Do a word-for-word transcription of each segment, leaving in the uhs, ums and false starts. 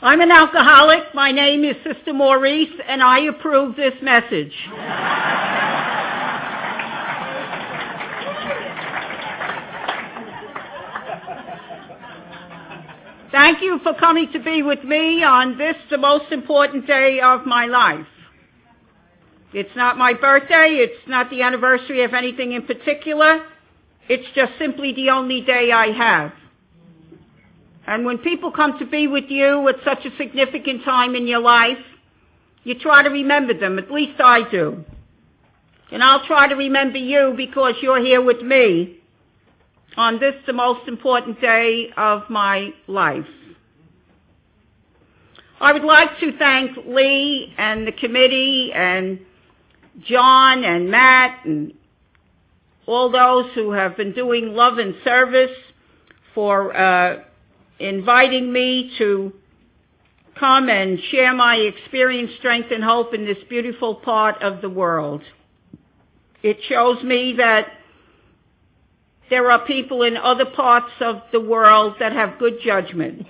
I'm an alcoholic. My name is Sister Maurice, and I approve this message. Thank you for coming to be with me on this, the most important day of my life. It's not my birthday. It's not the anniversary of anything in particular. It's just simply the only day I have. And when people come to be with you at such a significant time in your life, you try to remember them. At least I do. And I'll try to remember you because you're here with me on this, the most important day of my life. I would like to thank Lee and the committee and John and Matt and all those who have been doing love and service for uh, inviting me to come and share my experience, strength, and hope in this beautiful part of the world. It shows me that there are people in other parts of the world that have good judgment.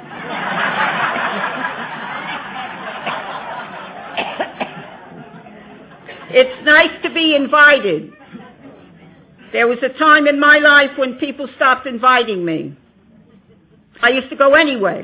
It's nice to be invited. There was a time in my life when people stopped inviting me. I used to go anyway.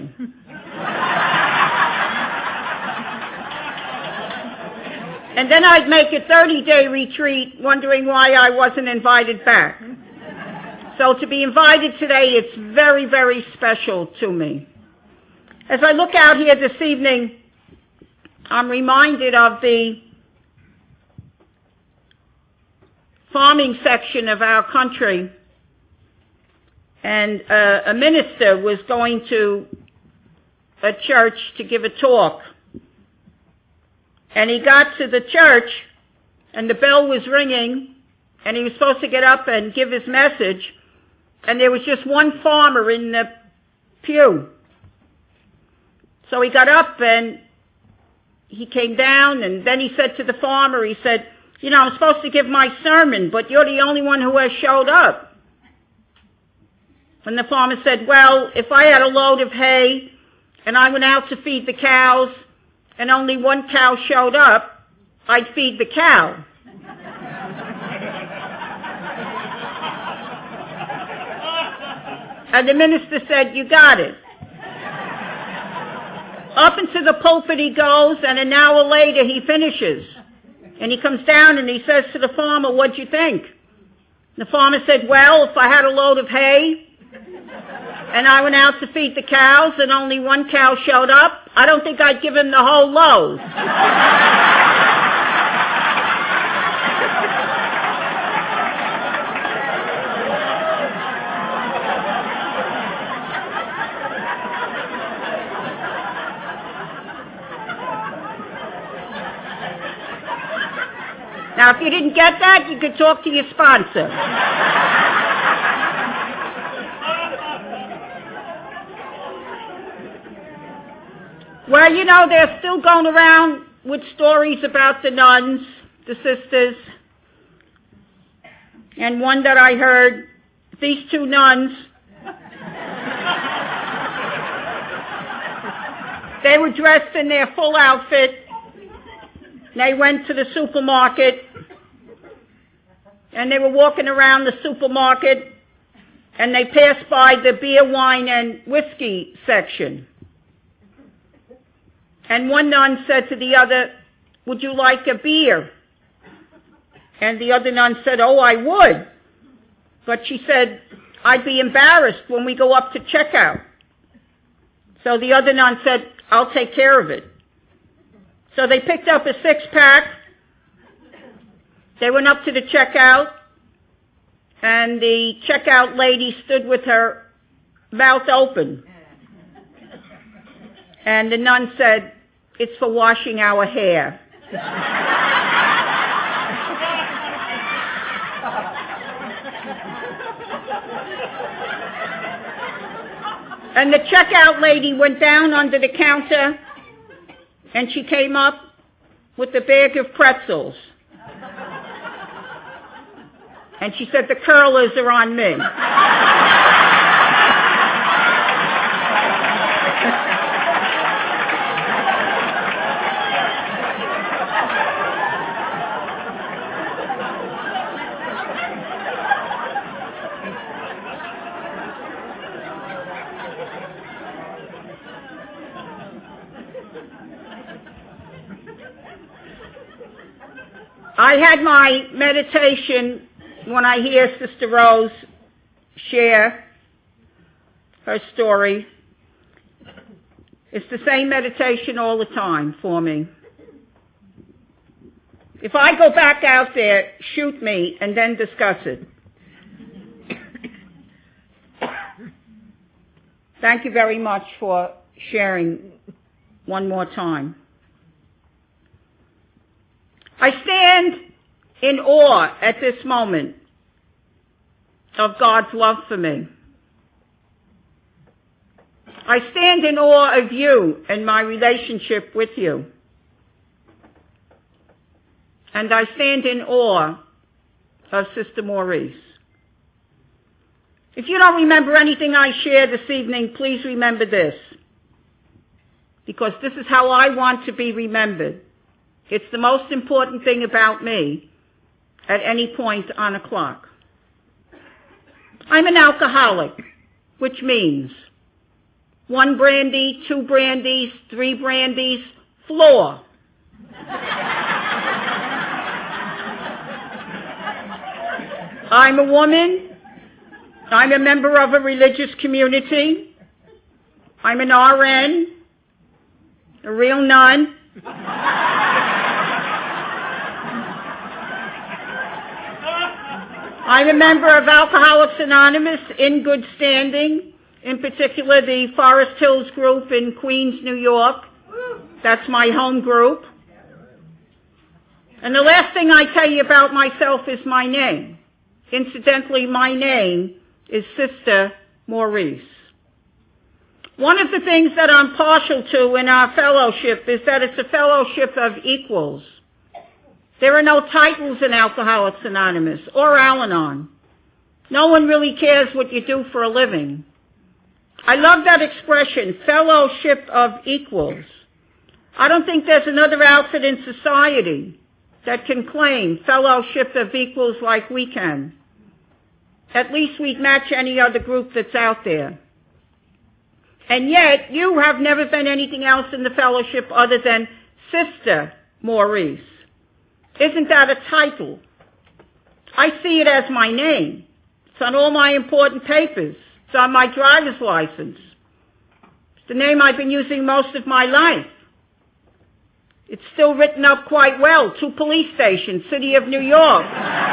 And then I'd make a thirty-day retreat wondering why I wasn't invited back. So to be invited today, it's very, very special to me. As I look out here this evening, I'm reminded of the farming section of our country. And uh, a minister was going to a church to give a talk. And he got to the church, and the bell was ringing, and he was supposed to get up and give his message, and there was just one farmer in the pew. So he got up, and he came down, and then he said to the farmer, he said, you know, I'm supposed to give my sermon, but you're the only one who has showed up. And the farmer said, well, if I had a load of hay and I went out to feed the cows and only one cow showed up, I'd feed the cow. And the minister said, you got it. Up into the pulpit he goes, and an hour later he finishes. And he comes down and he says to the farmer, what'd you think? The farmer said, well, if I had a load of hay and I went out to feed the cows and only one cow showed up, I don't think I'd give him the whole load. Now, if you didn't get that, you could talk to your sponsor. Well, you know, they're still going around with stories about the nuns, the sisters. And one that I heard, these two nuns, they were dressed in their full outfit. They went to the supermarket, and they were walking around the supermarket, and they passed by the beer, wine, and whiskey section. And one nun said to the other, would you like a beer? And the other nun said, oh, I would. But she said, I'd be embarrassed when we go up to checkout. So the other nun said, I'll take care of it. So they picked up a six-pack. They went up to the checkout, and the checkout lady stood with her mouth open. And the nun said, it's for washing our hair. And the checkout lady went down under the counter, and she came up with a bag of pretzels. And she said, the curlers are on me. I had my meditation when I hear Sister Rose share her story. It's the same meditation all the time for me. If I go back out there, shoot me and then discuss it. Thank you very much for sharing one more time. I stand in awe at this moment of God's love for me. I stand in awe of you and my relationship with you. And I stand in awe of Sister Maurice. If you don't remember anything I shared this evening, please remember this. Because this is how I want to be remembered. It's the most important thing about me at any point on a clock. I'm an alcoholic, which means one brandy, two brandies, three brandies, floor. I'm a woman. I'm a member of a religious community. I'm an R N, a real nun. I'm a member of Alcoholics Anonymous in good standing, in particular the Forest Hills group in Queens, New York. That's my home group. And the last thing I tell you about myself is my name. Incidentally, my name is Sister Maurice. One of the things that I'm partial to in our fellowship is that it's a fellowship of equals. There are no titles in Alcoholics Anonymous or Al-Anon. No one really cares what you do for a living. I love that expression, fellowship of equals. I don't think there's another outfit in society that can claim fellowship of equals like we can. At least we'd match any other group that's out there. And yet, you have never been anything else in the fellowship other than Sister Maurice. Isn't that a title? I see it as my name. It's on all my important papers. It's on my driver's license. It's the name I've been using most of my life. It's still written up quite well. Two police stations, City of New York.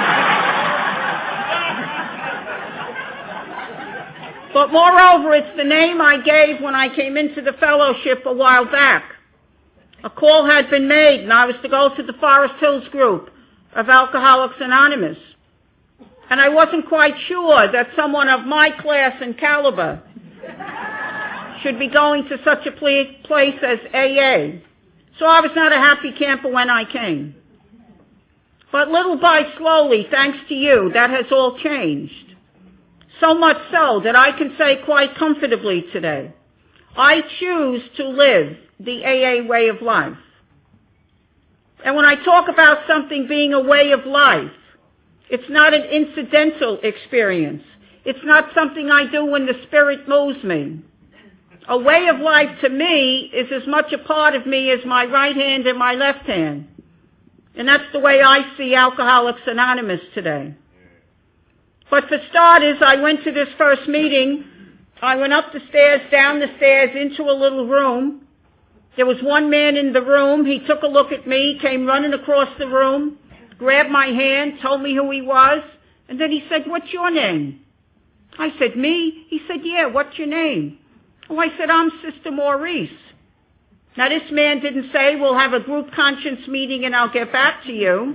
But moreover, it's the name I gave when I came into the fellowship a while back. A call had been made, and I was to go to the Forest Hills group of Alcoholics Anonymous. And I wasn't quite sure that someone of my class and caliber should be going to such a place as A A. So I was not a happy camper when I came. But little by slowly, thanks to you, that has all changed. So much so that I can say quite comfortably today, I choose to live the A A way of life. And when I talk about something being a way of life, it's not an incidental experience. It's not something I do when the Spirit moves me. A way of life to me is as much a part of me as my right hand and my left hand. And that's the way I see Alcoholics Anonymous today. But for starters, I went to this first meeting. I went up the stairs, down the stairs, into a little room. There was one man in the room. He took a look at me, came running across the room, grabbed my hand, told me who he was, and then he said, "What's your name?" I said, "Me?" He said, "Yeah, what's your name?" Oh, I said, "I'm Sister Maurice." Now, this man didn't say, "We'll have a group conscience meeting and I'll get back to you."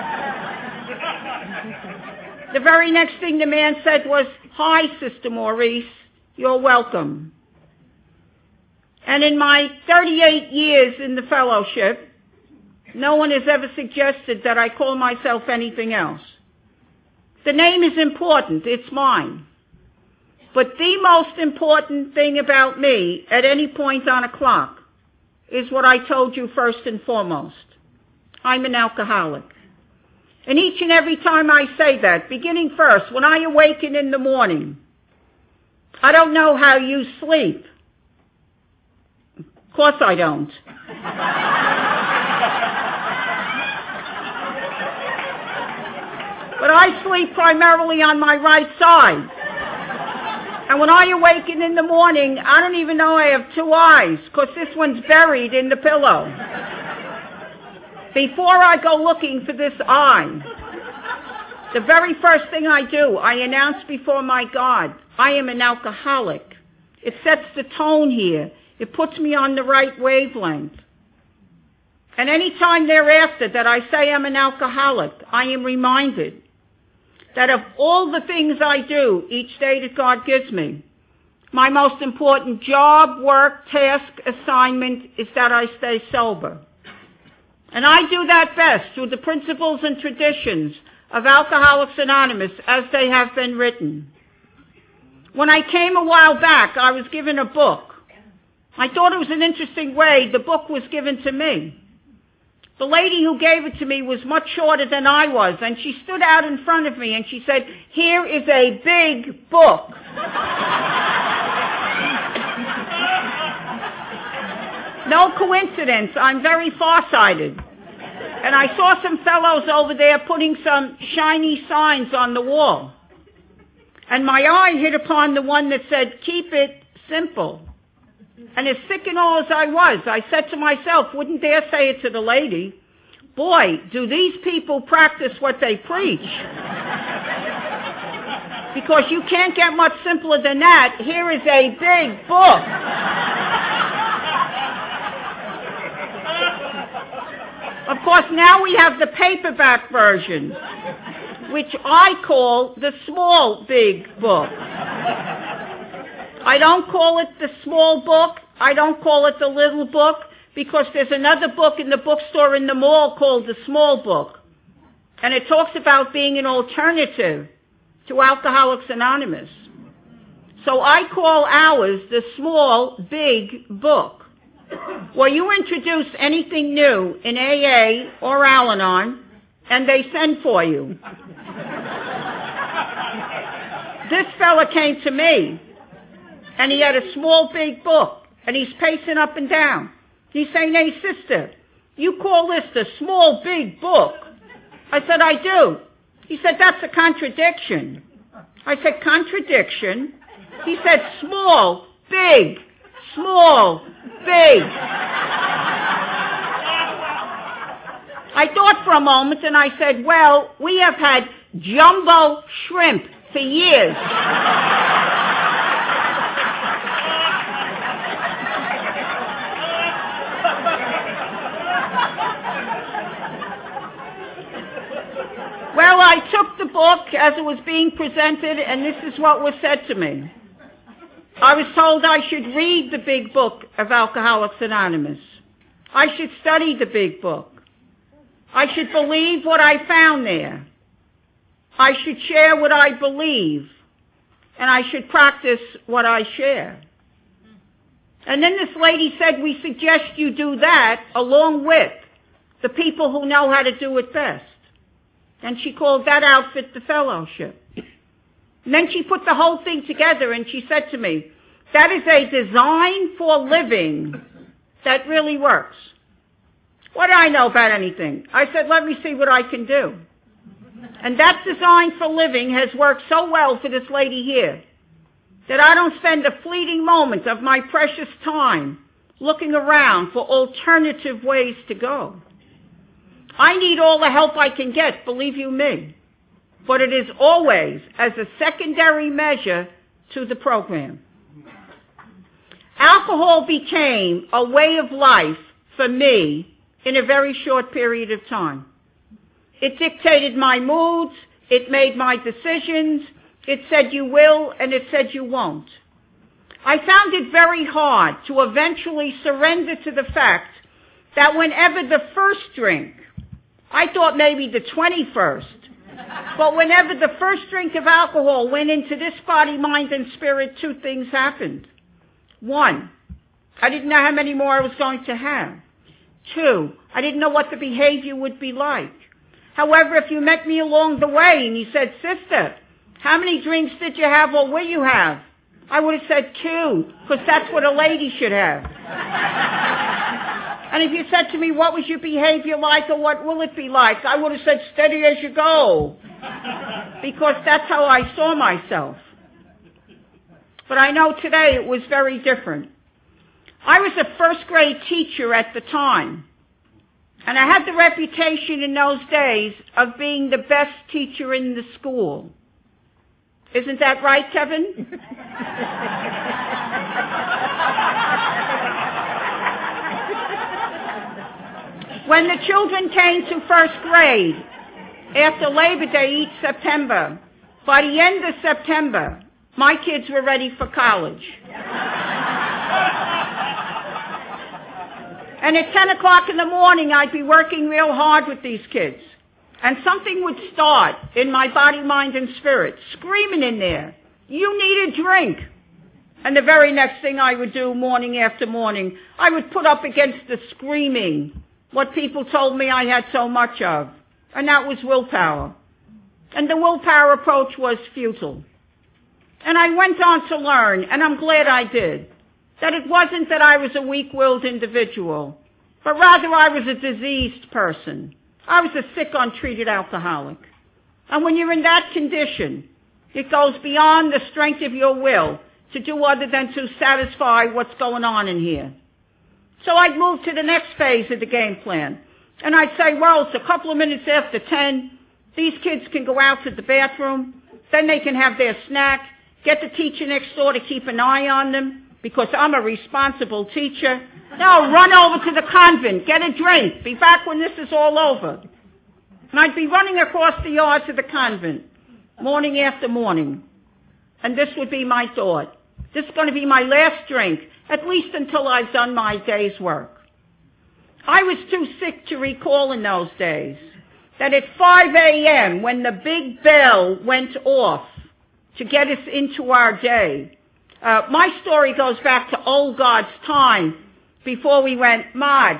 The very next thing the man said was, "Hi, Sister Maurice, you're welcome." And in my thirty-eight years in the fellowship, no one has ever suggested that I call myself anything else. The name is important, it's mine. But the most important thing about me at any point on a clock is what I told you first and foremost. I'm an alcoholic. And each and every time I say that, beginning first, when I awaken in the morning, I don't know how you sleep. Of course I don't. But I sleep primarily on my right side. And when I awaken in the morning, I don't even know I have two eyes, because this one's buried in the pillow. Before I go looking for this eye, the very first thing I do, I announce before my God, I am an alcoholic. It sets the tone here. It puts me on the right wavelength. And any time thereafter that I say I'm an alcoholic, I am reminded that of all the things I do each day that God gives me, my most important job, work, task, assignment is that I stay sober. And I do that best through the principles and traditions of Alcoholics Anonymous as they have been written. When I came a while back, I was given a book. I thought it was an interesting way the book was given to me. The lady who gave it to me was much shorter than I was, and she stood out in front of me and she said, "Here is a big book." No coincidence, I'm very farsighted. And I saw some fellows over there putting some shiny signs on the wall. And my eye hit upon the one that said, "Keep it simple." And as sick and all as I was, I said to myself, wouldn't dare say it to the lady, boy, do these people practice what they preach. Because you can't get much simpler than that. Here is a big book. Of course, now we have the paperback version, which I call the small big book. I don't call it the small book. I don't call it the little book, because there's another book in the bookstore in the mall called the small book. And it talks about being an alternative to Alcoholics Anonymous. So I call ours the small big book. Well, you introduce anything new in A A or Al-Anon, and they send for you. This fella came to me, and he had a small big book, and he's pacing up and down. He's saying, "Hey, sister, you call this the small big book?" I said, "I do." He said, "That's a contradiction." I said, "Contradiction?" He said, "Small, big, small, big." I thought for a moment, and I said, "Well, we have had jumbo shrimp for years." Well, I took the book as it was being presented, and this is what was said to me. I was told I should read the big book of Alcoholics Anonymous. I should study the big book. I should believe what I found there. I should share what I believe, and I should practice what I share. And then this lady said, "We suggest you do that along with the people who know how to do it best." And she called that outfit the fellowship. And then she put the whole thing together and she said to me, "That is a design for living that really works." What do I know about anything? I said, "Let me see what I can do." And that design for living has worked so well for this lady here that I don't spend a fleeting moment of my precious time looking around for alternative ways to go. I need all the help I can get, believe you me. But it is always as a secondary measure to the program. Alcohol became a way of life for me in a very short period of time. It dictated my moods, it made my decisions, it said you will, and it said you won't. I found it very hard to eventually surrender to the fact that whenever the first drink, I thought maybe the twenty-first, but whenever the first drink of alcohol went into this body, mind, and spirit, two things happened. One, I didn't know how many more I was going to have. Two, I didn't know what the behavior would be like. However, if you met me along the way and you said, "Sister, how many drinks did you have or will you have?" I would have said two, because that's what a lady should have. And if you said to me, what was your behavior like or what will it be like? I would have said, steady as you go. Because that's how I saw myself. But I know today it was very different. I was a first grade teacher at the time. And I had the reputation in those days of being the best teacher in the school. Isn't that right, Kevin? When the children came to first grade, after Labor Day each September, by the end of September, my kids were ready for college. And at ten o'clock in the morning, I'd be working real hard with these kids. And something would start in my body, mind, and spirit, screaming in there, you need a drink. And the very next thing I would do morning after morning, I would put up against the screaming what people told me I had so much of. And that was willpower. And the willpower approach was futile. And I went on to learn, and I'm glad I did, that it wasn't that I was a weak-willed individual, but rather I was a diseased person. I was a sick, untreated alcoholic. And when you're in that condition, it goes beyond the strength of your will to do other than to satisfy what's going on in here. So I'd move to the next phase of the game plan. And I'd say, well, it's a couple of minutes after ten. These kids can go out to the bathroom. Then they can have their snack. Get the teacher next door to keep an eye on them because I'm a responsible teacher. No, run over to the convent. Get a drink. Be back when this is all over. And I'd be running across the yard to the convent morning after morning. And this would be my thought. This is going to be my last drink, at least until I've done my day's work. I was too sick to recall in those days that at five a.m., when the big bell went off to get us into our day, uh, my story goes back to old God's time before we went mod.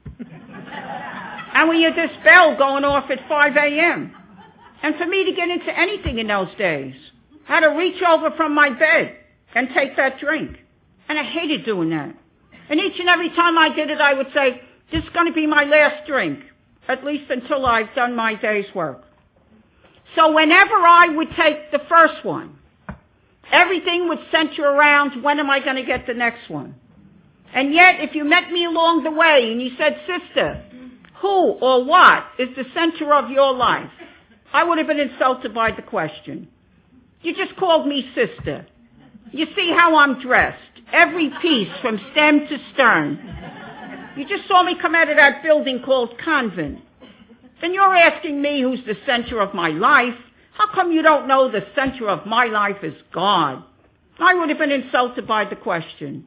And we had this bell going off at five a.m. And for me to get into anything in those days, I had to reach over from my bed and take that drink. And I hated doing that. And each and every time I did it, I would say, this is going to be my last drink, at least until I've done my day's work. So whenever I would take the first one, everything would center around, when am I going to get the next one? And yet, if you met me along the way and you said, sister, who or what is the center of your life? I would have been insulted by the question. You just called me sister. You see how I'm dressed, every piece from stem to stern. You just saw me come out of that building called convent. Then you're asking me who's the center of my life. How come you don't know the center of my life is God? I would have been insulted by the question.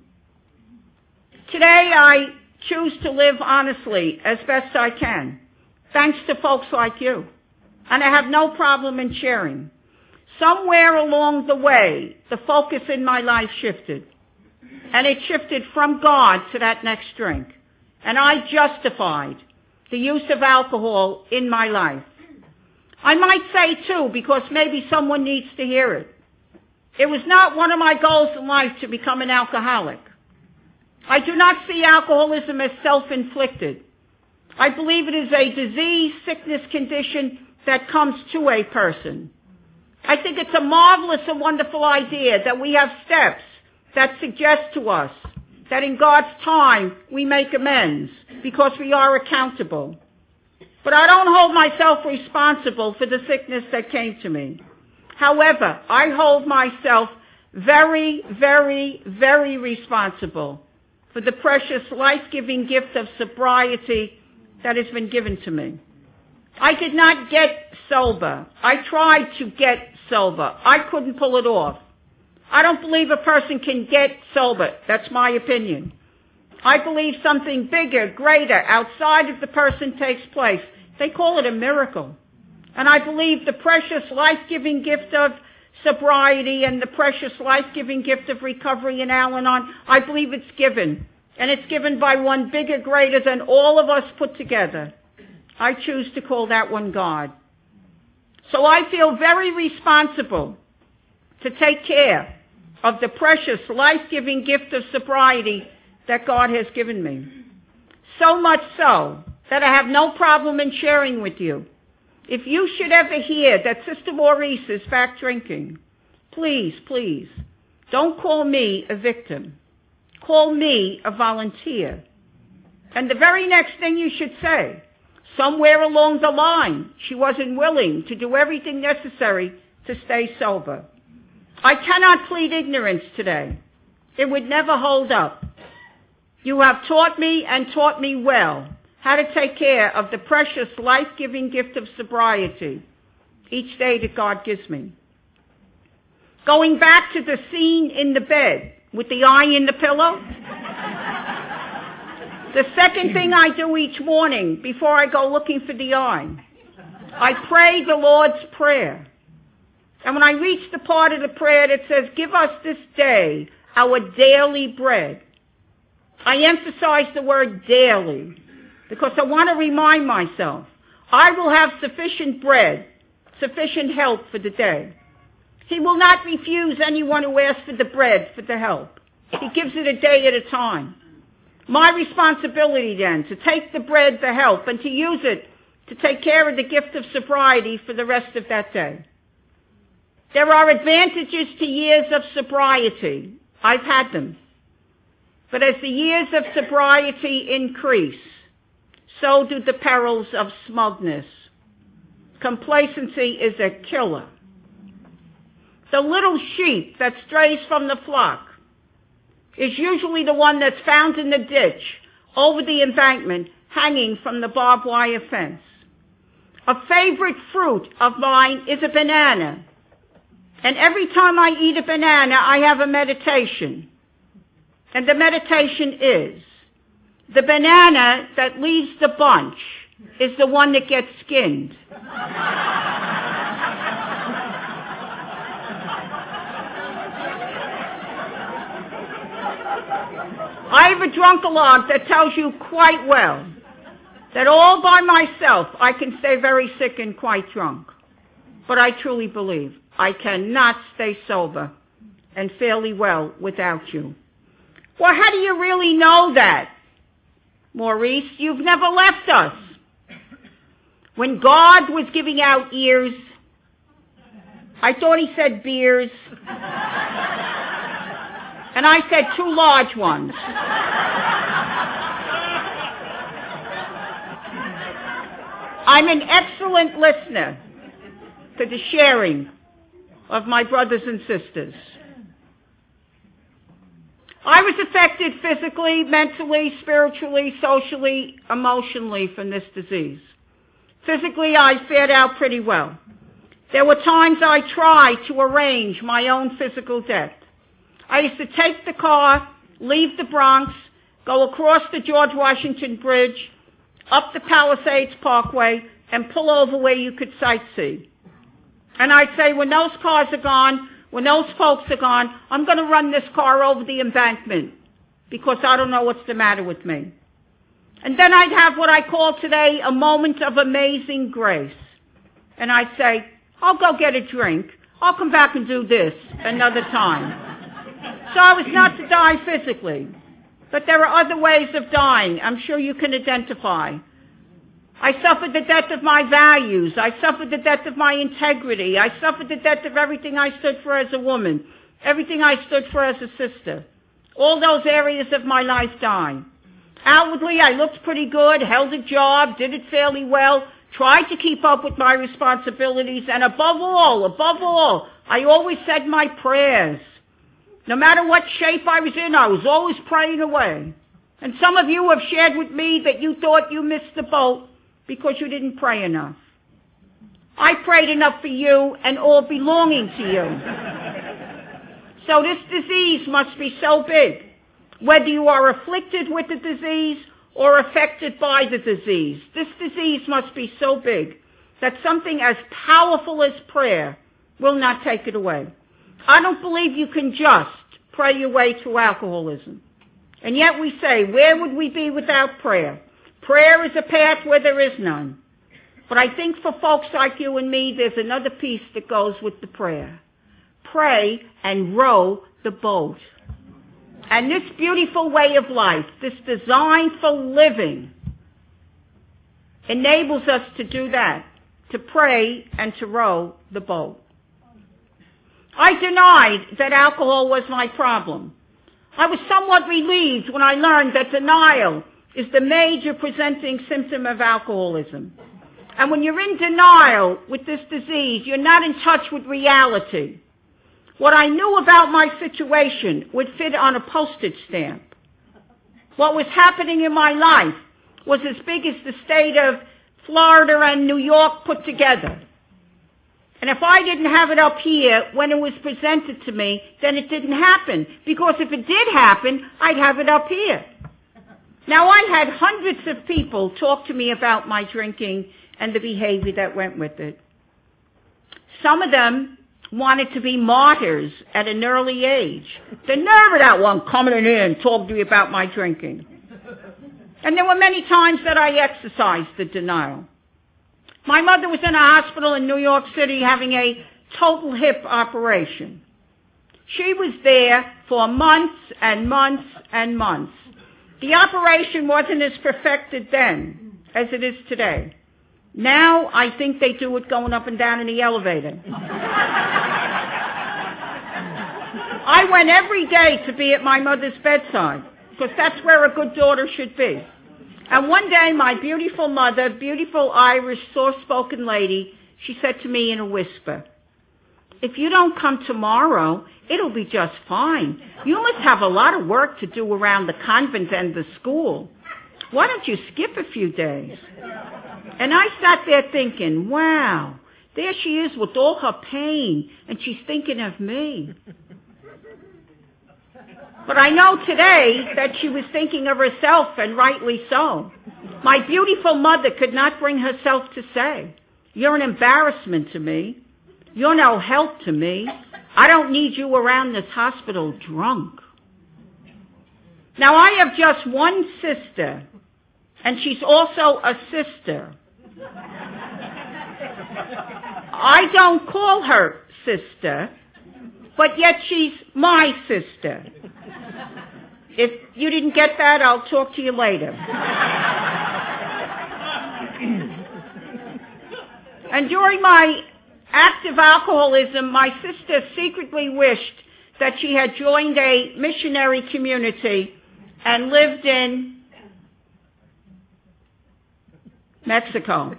Today I choose to live honestly as best I can, thanks to folks like you. And I have no problem in sharing. Somewhere along the way, the focus in my life shifted. And it shifted from God to that next drink. And I justified the use of alcohol in my life. I might say, too, because maybe someone needs to hear it, it was not one of my goals in life to become an alcoholic. I do not see alcoholism as self-inflicted. I believe it is a disease, sickness, condition that comes to a person. I think it's a marvelous and wonderful idea that we have steps that suggest to us that in God's time we make amends because we are accountable. But I don't hold myself responsible for the sickness that came to me. However, I hold myself very, very, very responsible for the precious life-giving gift of sobriety that has been given to me. I did not get sober. I tried to get sober. I couldn't pull it off. I don't believe a person can get sober. That's my opinion. I believe something bigger, greater, outside of the person takes place. They call it a miracle. And I believe the precious life-giving gift of sobriety and the precious life-giving gift of recovery in Al-Anon, I believe it's given. And it's given by one bigger, greater than all of us put together. I choose to call that one God. So I feel very responsible to take care of the precious life-giving gift of sobriety that God has given me. So much so that I have no problem in sharing with you. If you should ever hear that Sister Maurice is back drinking, please, please, don't call me a victim. Call me a volunteer. And the very next thing you should say, somewhere along the line, she wasn't willing to do everything necessary to stay sober. I cannot plead ignorance today. It would never hold up. You have taught me and taught me well how to take care of the precious life-giving gift of sobriety each day that God gives me. Going back to the scene in the bed with the eye in the pillow, the second thing I do each morning before I go looking for the eye, I pray the Lord's Prayer. And when I reach the part of the prayer that says, give us this day our daily bread, I emphasize the word daily because I want to remind myself, I will have sufficient bread, sufficient help for the day. He will not refuse anyone who asks for the bread for the help. He gives it a day at a time. My responsibility then to take the bread, the help, and to use it to take care of the gift of sobriety for the rest of that day. There are advantages to years of sobriety. I've had them. But as the years of sobriety increase, so do the perils of smugness. Complacency is a killer. The little sheep that strays from the flock is usually the one that's found in the ditch over the embankment hanging from the barbed wire fence. A favorite fruit of mine is a banana. And every time I eat a banana, I have a meditation. And the meditation is, the banana that leaves the bunch is the one that gets skinned. I have a drunk-a-log that tells you quite well that all by myself I can stay very sick and quite drunk. But I truly believe I cannot stay sober and fairly well without you. Well, how do you really know that? Maurice, you've never left us. When God was giving out ears, I thought he said beers. And I said two large ones. I'm an excellent listener to the sharing of my brothers and sisters. I was affected physically, mentally, spiritually, socially, emotionally from this disease. Physically, I fared out pretty well. There were times I tried to arrange my own physical death. I used to take the car, leave the Bronx, go across the George Washington Bridge, up the Palisades Parkway, and pull over where you could sightsee. And I'd say, when those cars are gone, when those folks are gone, I'm going to run this car over the embankment because I don't know what's the matter with me. And then I'd have what I call today a moment of amazing grace. And I'd say, I'll go get a drink. I'll come back and do this another time. So I was not to die physically. But there are other ways of dying I'm sure you can identify. I suffered the death of my values. I suffered the death of my integrity. I suffered the death of everything I stood for as a woman, everything I stood for as a sister. All those areas of my life died. Outwardly, I looked pretty good, held a job, did it fairly well, tried to keep up with my responsibilities, and above all, above all, I always said my prayers. No matter what shape I was in, I was always praying away. And some of you have shared with me that you thought you missed the boat because you didn't pray enough. I prayed enough for you and all belonging to you. So this disease must be so big, whether you are afflicted with the disease or affected by the disease. This disease must be so big that something as powerful as prayer will not take it away. I don't believe you can just pray your way through alcoholism. And yet we say, where would we be without prayer? Prayer is a path where there is none. But I think for folks like you and me, there's another piece that goes with the prayer. Pray and row the boat. And this beautiful way of life, this design for living, enables us to do that, to pray and to row the boat. I denied that alcohol was my problem. I was somewhat relieved when I learned that denial is the major presenting symptom of alcoholism. And when you're in denial with this disease, you're not in touch with reality. What I knew about my situation would fit on a postage stamp. What was happening in my life was as big as the state of Florida and New York put together. And if I didn't have it up here when it was presented to me, then it didn't happen. Because if it did happen, I'd have it up here. Now, I had hundreds of people talk to me about my drinking and the behavior that went with it. Some of them wanted to be martyrs at an early age. The nerve of that one coming in here and talking to me about my drinking. And there were many times that I exercised the denial. My mother was in a hospital in New York City having a total hip operation. She was there for months and months and months. The operation wasn't as perfected then as it is today. Now, I think they do it going up and down in the elevator. I went every day to be at my mother's bedside, because that's where a good daughter should be. And one day, my beautiful mother, beautiful Irish, soft-spoken lady, she said to me in a whisper, "If you don't come tomorrow, it'll be just fine. You must have a lot of work to do around the convent and the school. Why don't you skip a few days?" And I sat there thinking, wow, there she is with all her pain, and she's thinking of me. But I know today that she was thinking of herself, and rightly so. My beautiful mother could not bring herself to say, "You're an embarrassment to me. You're no help to me. I don't need you around this hospital drunk." Now, I have just one sister, and she's also a sister. I don't call her sister, but yet she's my sister. If you didn't get that, I'll talk to you later. And during my active alcoholism, my sister secretly wished that she had joined a missionary community and lived in Mexico.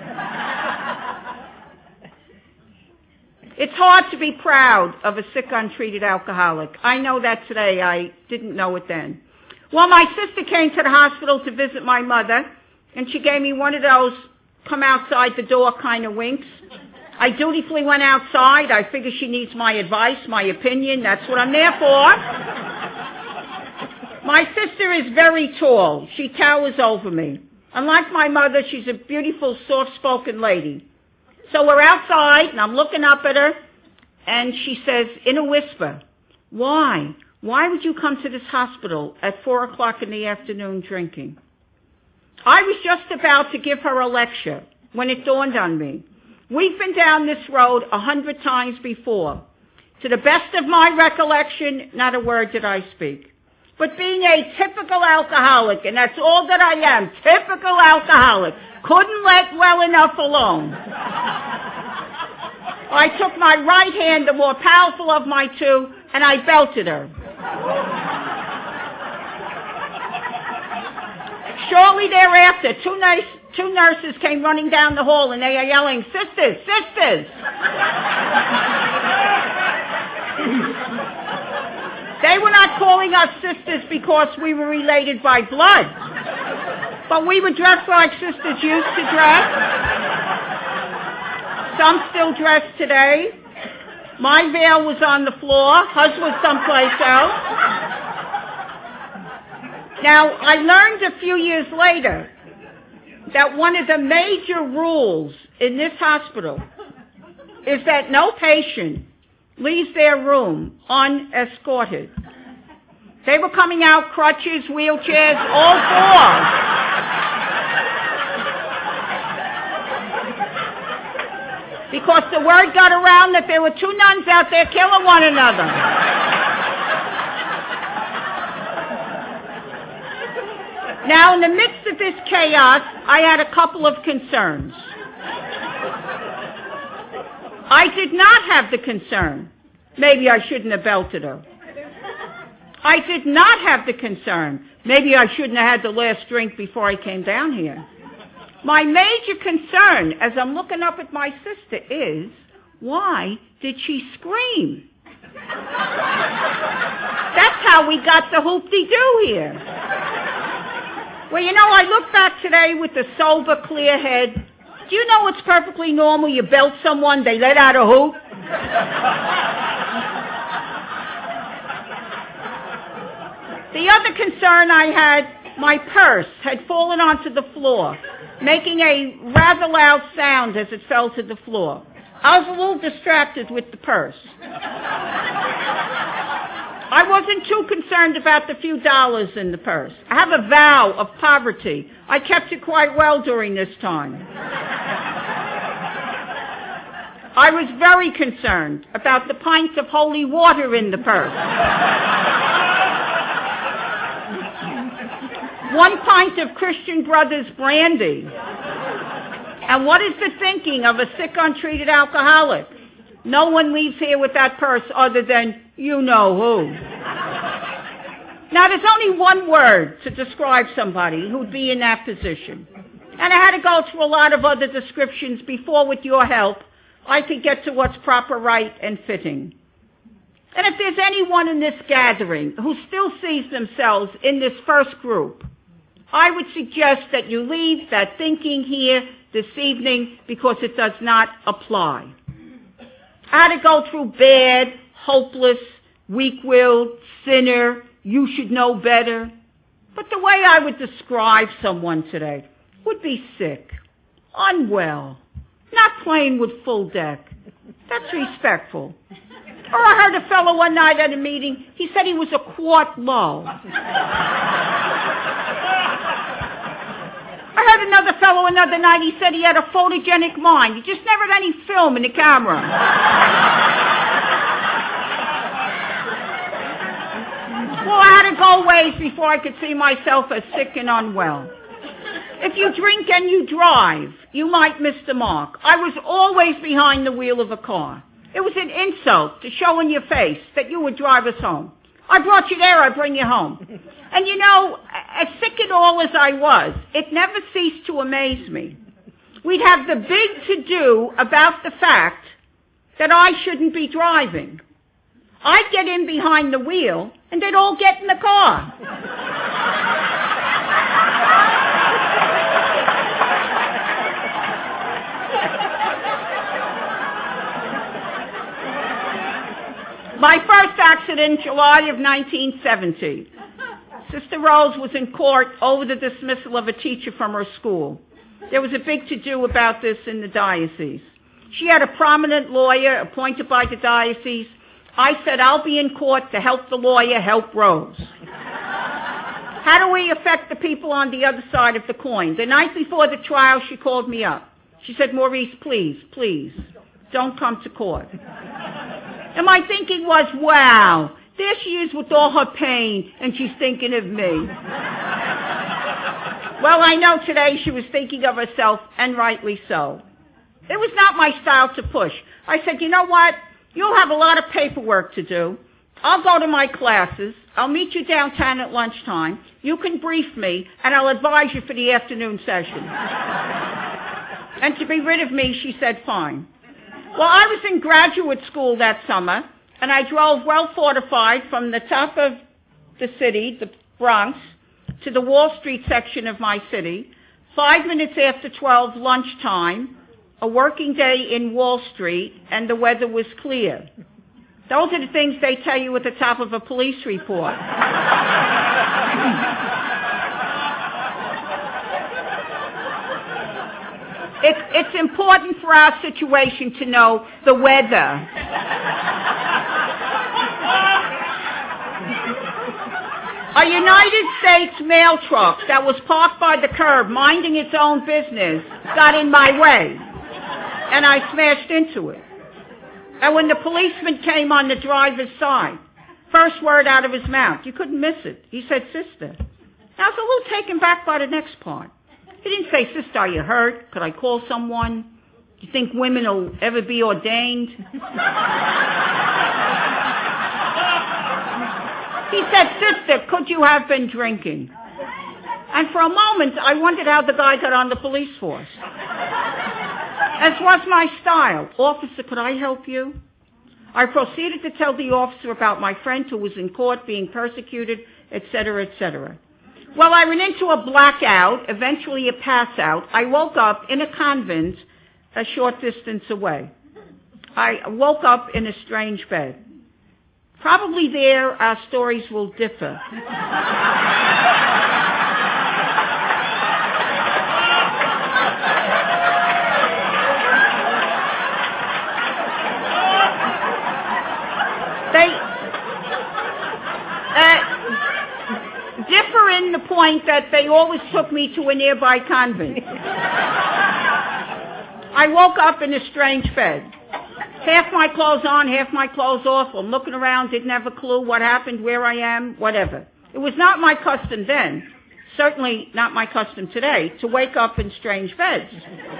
It's hard to be proud of a sick, untreated alcoholic. I know that today. I didn't know it then. Well, my sister came to the hospital to visit my mother, and she gave me one of those come outside the door kind of winks. I dutifully went outside. I figure she needs my advice, my opinion. That's what I'm there for. My sister is very tall. She towers over me. Unlike my mother, she's a beautiful, soft-spoken lady. So we're outside, and I'm looking up at her, and she says, in a whisper, "Why? Why would you come to this hospital at four o'clock in the afternoon drinking?" I was just about to give her a lecture when it dawned on me. We've been down this road a hundred times before. To the best of my recollection, not a word did I speak. But being a typical alcoholic, and that's all that I am, typical alcoholic, couldn't let well enough alone. I took my right hand, the more powerful of my two, and I belted her. Shortly thereafter, two, nurse, two nurses came running down the hall, and they are yelling, "Sisters, sisters!" They were not calling us sisters because we were related by blood, but we were dressed like sisters used to dress. Some still dress today. My veil was on the floor. Hers was someplace else. Now, I learned a few years later that one of the major rules in this hospital is that no patient leaves their room unescorted. They were coming out crutches, wheelchairs, all four. Because the word got around that there were two nuns out there killing one another. Now, in the midst of this chaos, I had a couple of concerns. I did not have the concern, maybe I shouldn't have belted her. I did not have the concern, maybe I shouldn't have had the last drink before I came down here. My major concern, as I'm looking up at my sister, is, why did she scream? That's how we got the hoop-de-doo here. Well, you know, I look back today with a sober, clear head. Do you know it's perfectly normal? You belt someone, they let out a hoop. The other concern I had, my purse had fallen onto the floor, making a rather loud sound as it fell to the floor. I was a little distracted with the purse. I wasn't too concerned about the few dollars in the purse. I have a vow of poverty. I kept it quite well during this time. I was very concerned about the pints of holy water in the purse. One pint of Christian Brothers brandy. And what is the thinking of a sick, untreated alcoholic? No one leaves here with that purse other than you know who. Now, there's only one word to describe somebody who'd be in that position. And I had to go through a lot of other descriptions before, with your help, I could get to what's proper, right, and fitting. And if there's anyone in this gathering who still sees themselves in this first group, I would suggest that you leave that thinking here this evening because it does not apply. I had to go through bad, hopeless, weak-willed, sinner, you should know better. But the way I would describe someone today would be sick, unwell, not playing with full deck. That's respectful. Or I heard a fellow one night at a meeting, he said he was a quart low. I heard another fellow another night, he said he had a photogenic mind. He just never had any film in the camera. Well, I had to go ways before I could see myself as sick and unwell. If you drink and you drive, you might miss the mark. I was always behind the wheel of a car. It was an insult to show in your face that you would drive us home. I brought you there, I bring you home. And you know, as sick and all as I was, it never ceased to amaze me. We'd have the big to-do about the fact that I shouldn't be driving. I'd get in behind the wheel, and they'd all get in the car. My first accident, July of nineteen seventy. Sister Rose was in court over the dismissal of a teacher from her school. There was a big to-do about this in the diocese. She had a prominent lawyer appointed by the diocese. I said, I'll be in court to help the lawyer help Rose. How do we affect the people on the other side of the coin? The night before the trial, she called me up. She said, Maurice, please, please, don't come to court. And my thinking was, wow, there she is with all her pain, and she's thinking of me. Well, I know today she was thinking of herself, and rightly so. It was not my style to push. I said, you know what? You'll have a lot of paperwork to do. I'll go to my classes. I'll meet you downtown at lunchtime. You can brief me, and I'll advise you for the afternoon session. And to be rid of me, she said, fine. Well, I was in graduate school that summer, and I drove well fortified from the top of the city, the Bronx, to the Wall Street section of my city. Five minutes after twelve, lunchtime, a working day in Wall Street, and the weather was clear. Those are the things they tell you at the top of a police report. It's, it's important for our situation to know the weather. A United States mail truck that was parked by the curb, minding its own business, got in my way, and I smashed into it. And when the policeman came on the driver's side, first word out of his mouth, you couldn't miss it. He said, sister, Now, I was a little taken back by the next part. He didn't say, sister, are you hurt? Could I call someone? Do you think women will ever be ordained? He said, sister, could you have been drinking? And for a moment, I wondered how the guy got on the police force. As was my style. Officer, could I help you? I proceeded to tell the officer about my friend who was in court being persecuted, et cetera, et cetera. Well, I ran into a blackout, eventually a pass out. I woke up in a convent a short distance away. I woke up in a strange bed. Probably there our stories will differ. They uh, differ in the point that they always took me to a nearby convent. I woke up in a strange bed. Half my clothes on, half my clothes off. I'm looking around, didn't have a clue what happened, where I am, whatever. It was not my custom then, certainly not my custom today, to wake up in strange beds.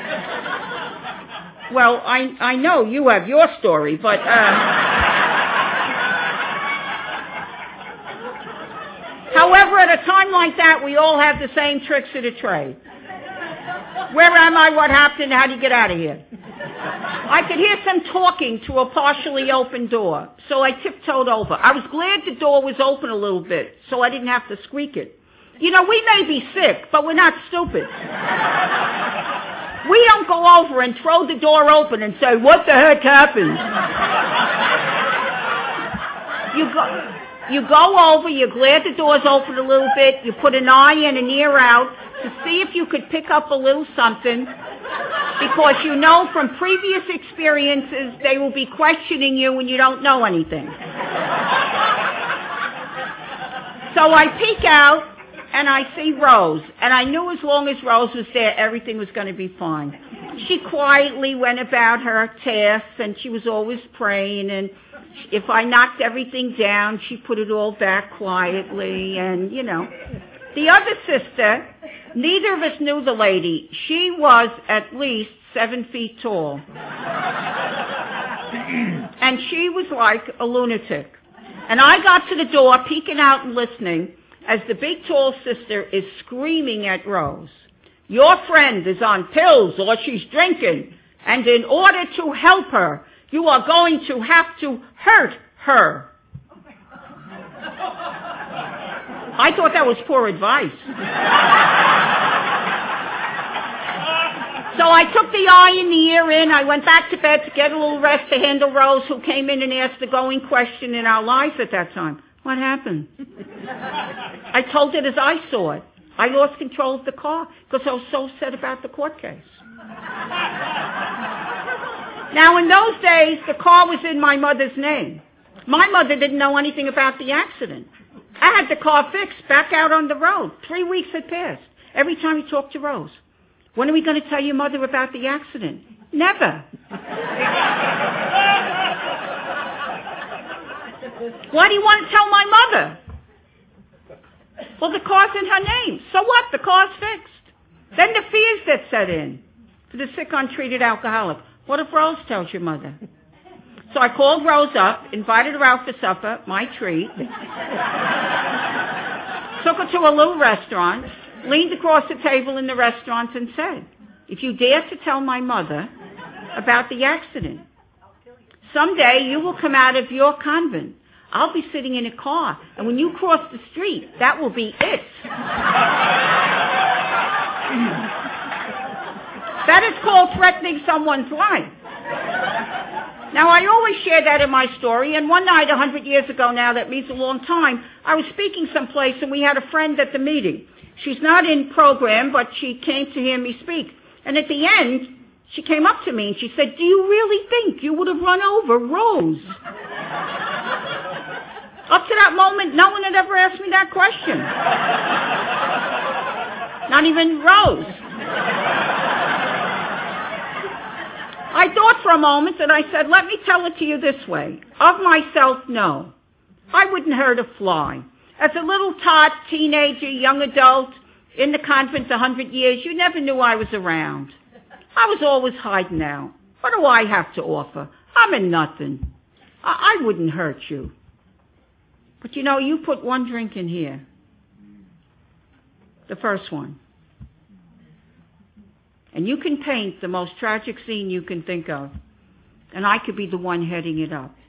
Well, I I know you have your story, but... Uh, However, at a time like that, we all have the same tricks of the trade. Where am I? What happened? How do you get out of here? I could hear some talking to a partially open door, so I tiptoed over. I was glad the door was open a little bit, so I didn't have to squeak it. You know, we may be sick, but we're not stupid. We don't go over and throw the door open and say, what the heck happened? You go... You go over, you're glad the door's open a little bit, you put an eye and an ear out to see if you could pick up a little something, because you know from previous experiences they will be questioning you when you don't know anything. So I peek out and I see Rose, and I knew as long as Rose was there, everything was going to be fine. She quietly went about her tasks, and she was always praying, and if I knocked everything down, she put it all back quietly, and, you know. The other sister, neither of us knew the lady. She was at least seven feet tall. And she was like a lunatic. And I got to the door, peeking out and listening, as the big tall sister is screaming at Rose. Your friend is on pills or she's drinking, and in order to help her, you are going to have to hurt her. I thought that was poor advice. So I took the eye and the ear in. I went back to bed to get a little rest to handle Rose, who came in and asked the going question in our lives at that time. What happened? I told it as I saw it. I lost control of the car because I was so upset about the court case. Now, in those days, the car was in my mother's name. My mother didn't know anything about the accident. I had the car fixed back out on the road. Three weeks had passed. Every time you talked to Rose, when are we going to tell your mother about the accident? Never. Why do you want to tell my mother? Well, the car's in her name. So what? The car's fixed. Then the fears that set in for the sick, untreated alcoholic. What if Rose tells your mother? So I called Rose up, invited her out for supper, my treat, took her to a little restaurant, leaned across the table in the restaurant and said, if you dare to tell my mother about the accident, someday you will come out of your convent. I'll be sitting in a car, and when you cross the street, that will be it. That is called threatening someone's life. Now, I always share that in my story, and one night, a hundred years ago now, that means a long time, I was speaking someplace, and we had a friend at the meeting. She's not in program, but she came to hear me speak. And at the end, she came up to me, and she said, do you really think you would have run over Rose? Up to that moment, no one had ever asked me that question. Not even Rose. I thought for a moment and I said, let me tell it to you this way. Of myself, no. I wouldn't hurt a fly. As a little tot, teenager, young adult, in the convent a hundred years, you never knew I was around. I was always hiding out. What do I have to offer? I'm a nothing. I, I wouldn't hurt you. But you know, you put one drink in here. The first one. And you can paint the most tragic scene you can think of. And I could be the one heading it up.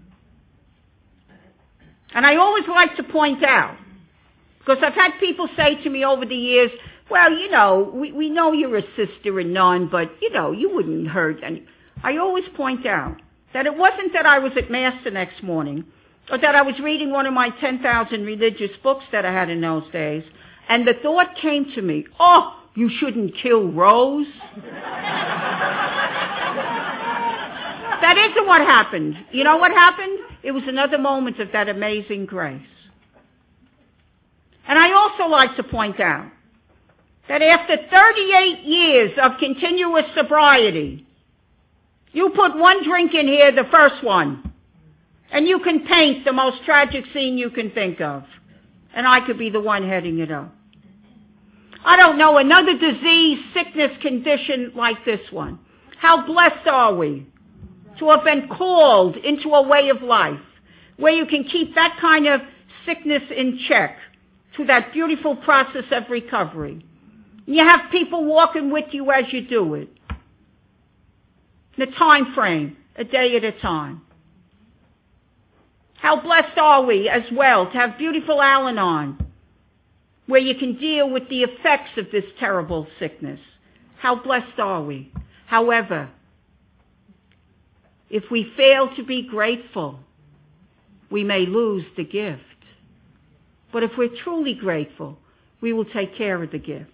And I always like to point out, because I've had people say to me over the years, well, you know, we, we know you're a sister and nun, but, you know, you wouldn't hurt any. I always point out that it wasn't that I was at Mass the next morning, or that I was reading one of my ten thousand religious books that I had in those days, and the thought came to me, oh, you shouldn't kill Rose. That isn't what happened. You know what happened? It was another moment of that amazing grace. And I also like to point out that after thirty-eight years of continuous sobriety, you put one drink in here, the first one, and you can paint the most tragic scene you can think of. And I could be the one heading it up. I don't know, another disease, sickness, condition like this one. How blessed are we to have been called into a way of life where you can keep that kind of sickness in check through that beautiful process of recovery. And you have people walking with you as you do it. In a time frame, a day at a time. How blessed are we as well to have beautiful Al-Anon, where you can deal with the effects of this terrible sickness. How blessed are we? However, if we fail to be grateful, we may lose the gift. But if we're truly grateful, we will take care of the gift.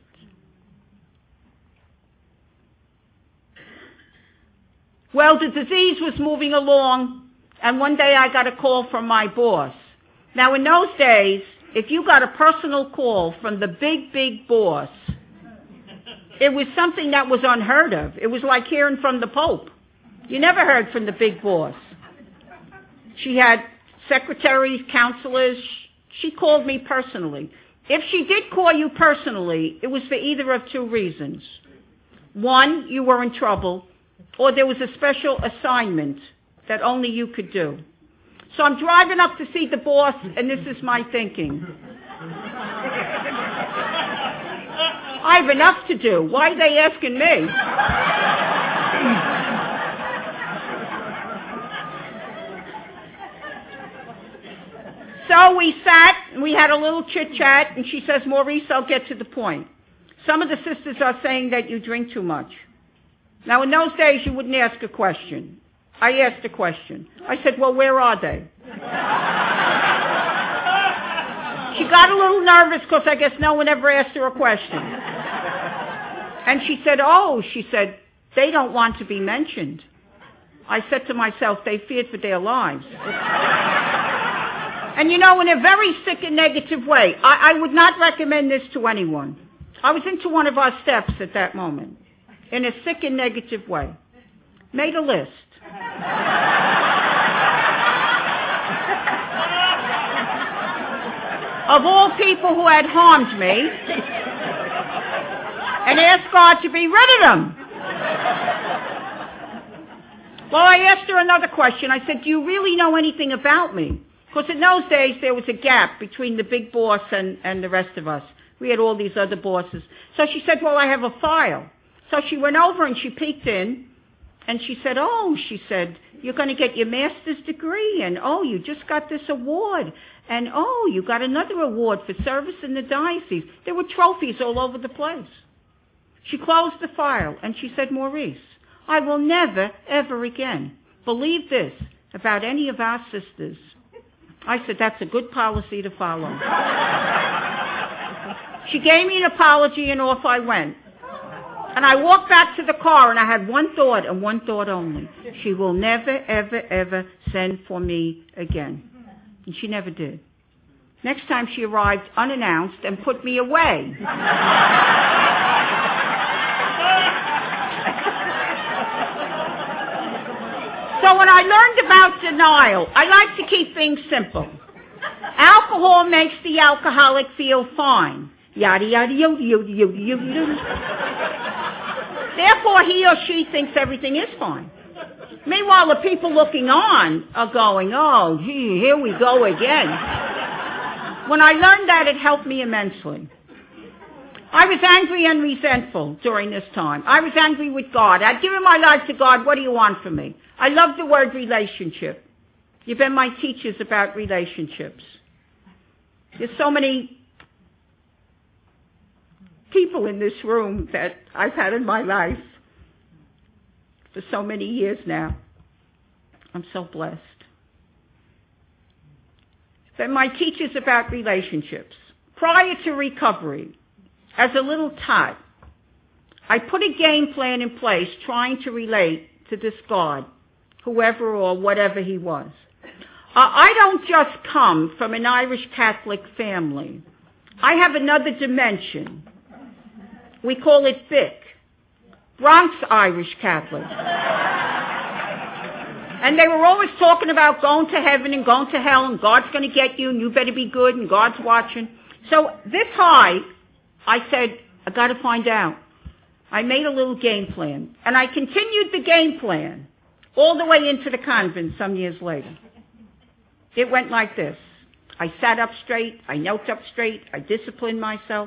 Well, the disease was moving along, and one day I got a call from my boss. Now, in those days, if you got a personal call from the big, big boss, it was something that was unheard of. It was like hearing from the Pope. You never heard from the big boss. She had secretaries, counselors. She called me personally. If she did call you personally, it was for either of two reasons. One, you were in trouble, or there was a special assignment that only you could do. So I'm driving up to see the boss, and this is my thinking. I have enough to do. Why are they asking me? So we sat, and we had a little chit-chat, and she says, Maurice, I'll get to the point. Some of the sisters are saying that you drink too much. Now, in those days, you wouldn't ask a question. I asked a question. I said, well, where are they? She got a little nervous because I guess no one ever asked her a question. And she said, oh, she said, they don't want to be mentioned. I said to myself, they feared for their lives. And you know, in a very sick and negative way, I, I would not recommend this to anyone. I was into one of our steps at that moment, in a sick and negative way. Made a list. Of all people who had harmed me, and asked God to be rid of them. Well, I asked her another question. I said, do you really know anything about me? Because in those days, there was a gap between the big boss and, and the rest of us. We had all these other bosses. So she said, well, I have a file. So she went over and she peeked in, and she said, oh, she said, you're going to get your master's degree, and oh, you just got this award, and oh, you got another award for service in the diocese. There were trophies all over the place. She closed the file, and she said, Maurice, I will never, ever again believe this about any of our sisters. I said, that's a good policy to follow. She gave me an apology, and off I went. And I walked back to the car, and I had one thought, and one thought only. She will never, ever, ever send for me again. And she never did. Next time she arrived unannounced and put me away. So when I learned about denial, I like to keep things simple. Alcohol Alcohol makes the alcoholic feel fine. Yada, yada, yada, yada, yada, yada. Therefore, he or she thinks everything is fine. Meanwhile, the people looking on are going, oh, gee, here we go again. When I learned that, it helped me immensely. I was angry and resentful during this time. I was angry with God. I'd given my life to God. What do you want from me? I love the word relationship. You've been my teachers about relationships. There's so many people in this room that I've had in my life for so many years now. I'm so blessed. Been my teachers about relationships. Prior to recovery, as a little tot, I put a game plan in place trying to relate to this God, whoever or whatever he was. Uh, I don't just come from an Irish Catholic family. I have another dimension. We call it B I C, Bronx Irish Catholic. And they were always talking about going to heaven and going to hell and God's going to get you and you better be good and God's watching. So this high, I said, I got to find out. I made a little game plan. And I continued the game plan all the way into the convent some years later. It went like this. I sat up straight. I knelt up straight. I disciplined myself.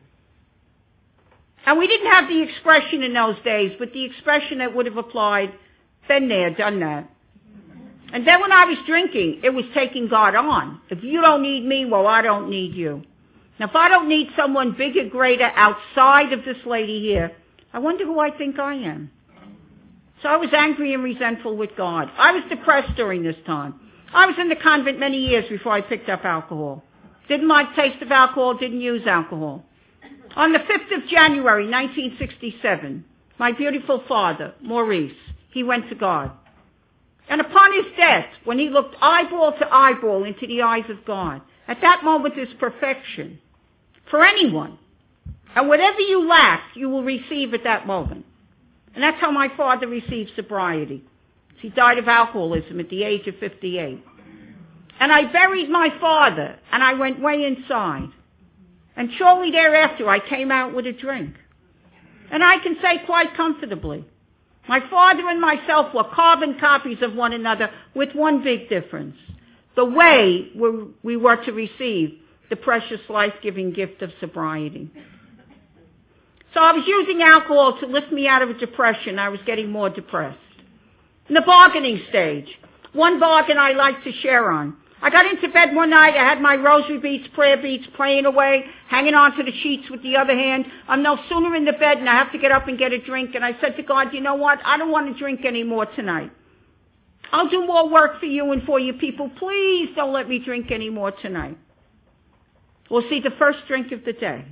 And we didn't have the expression in those days, but the expression that would have applied, been there, done that. And then when I was drinking, it was taking God on. If you don't need me, well, I don't need you. Now, if I don't need someone bigger, greater, outside of this lady here, I wonder who I think I am. So I was angry and resentful with God. I was depressed during this time. I was in the convent many years before I picked up alcohol. Didn't like the taste of alcohol, didn't use alcohol. On the fifth of January, nineteen sixty-seven, my beautiful father, Maurice, he went to God. And upon his death, when he looked eyeball to eyeball into the eyes of God, at that moment is perfection for anyone. And whatever you lack, you will receive at that moment. And that's how my father received sobriety. He died of alcoholism at the age of fifty-eight. And I buried my father, and I went way inside. And shortly thereafter, I came out with a drink. And I can say quite comfortably, my father and myself were carbon copies of one another with one big difference. The way we were to receive the precious life-giving gift of sobriety. So I was using alcohol to lift me out of a depression. I was getting more depressed. In the bargaining stage, one bargain I like to share on. I got into bed one night, I had my rosary beads, prayer beads, praying away, hanging onto the sheets with the other hand. I'm no sooner in the bed and I have to get up and get a drink. And I said to God, you know what? I don't want to drink anymore tonight. I'll do more work for you and for you people. Please don't let me drink anymore tonight. Well, see, the first drink of the day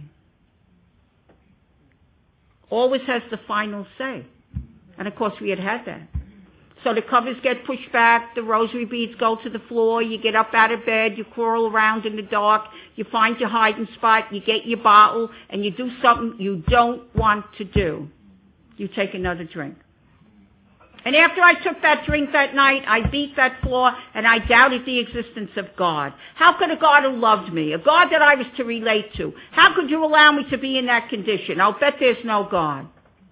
always has the final say. And of course we had had that. So the covers get pushed back, the rosary beads go to the floor, you get up out of bed, you crawl around in the dark, you find your hiding spot, you get your bottle, and you do something you don't want to do. You take another drink. And after I took that drink that night, I beat that floor, and I doubted the existence of God. How could a God who loved me, a God that I was to relate to, how could you allow me to be in that condition? I'll bet there's no God.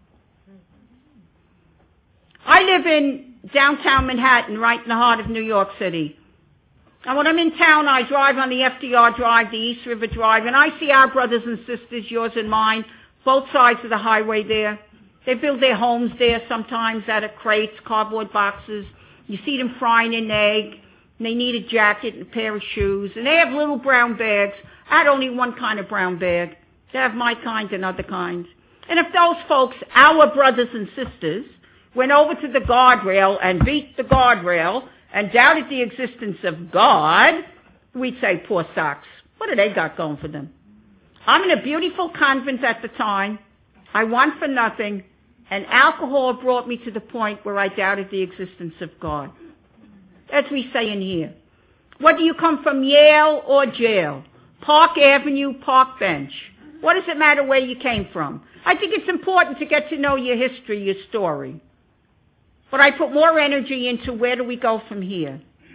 I live in downtown Manhattan, right in the heart of New York City. And when I'm in town, I drive on the F D R Drive, the East River Drive, and I see our brothers and sisters, yours and mine, both sides of the highway there. They build their homes there sometimes out of crates, cardboard boxes. You see them frying an egg, and they need a jacket and a pair of shoes, and they have little brown bags. I had only one kind of brown bag. They have my kind and other kinds. And if those folks, our brothers and sisters, went over to the guardrail and beat the guardrail and doubted the existence of God, we'd say, poor socks. What do they got going for them? I'm in a beautiful convent at the time. I want for nothing. And alcohol brought me to the point where I doubted the existence of God. As we say in here. Whether you come from Yale or jail, Park Avenue, Park Bench, what does it matter where you came from? I think it's important to get to know your history, your story. But I put more energy into where do we go from here.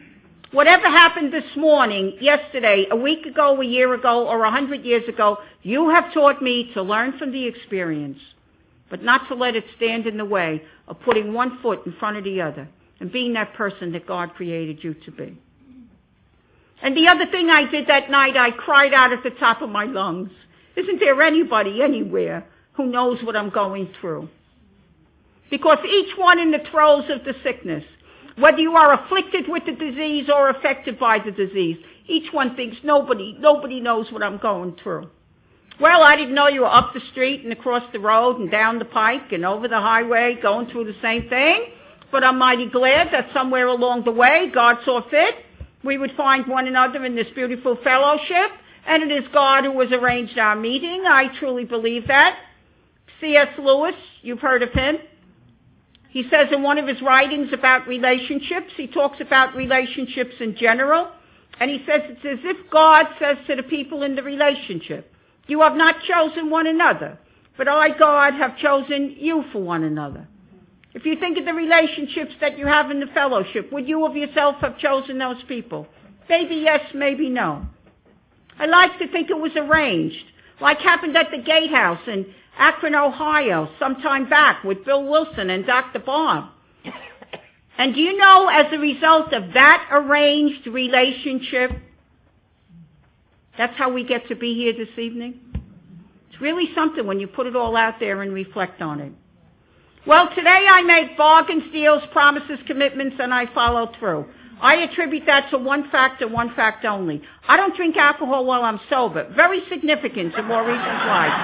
Whatever happened this morning, yesterday, a week ago, a year ago, or a hundred years ago, you have taught me to learn from the experience, but not to let it stand in the way of putting one foot in front of the other and being that person that God created you to be. And the other thing I did that night, I cried out at the top of my lungs. Isn't there anybody anywhere who knows what I'm going through? Because each one in the throes of the sickness, whether you are afflicted with the disease or affected by the disease, each one thinks nobody, nobody knows what I'm going through. Well, I didn't know you were up the street and across the road and down the pike and over the highway going through the same thing, but I'm mighty glad that somewhere along the way God saw fit we would find one another in this beautiful fellowship, and it is God who has arranged our meeting. I truly believe that. C S Lewis, you've heard of him. He says in one of his writings about relationships, he talks about relationships in general, and he says it's as if God says to the people in the relationship, you have not chosen one another, but I, God, have chosen you for one another. If you think of the relationships that you have in the fellowship, would you of yourself have chosen those people? Maybe yes, maybe no. I like to think it was arranged, like happened at the Gatehouse in Akron, Ohio, sometime back with Bill Wilson and Doctor Bob. And do you know, as a result of that arranged relationship, that's how we get to be here this evening? It's really something when you put it all out there and reflect on it. Well, today I make bargains, deals, promises, commitments, and I follow through. I attribute that to one fact and one fact only. I don't drink alcohol while I'm sober. Very significant to Maurice's life.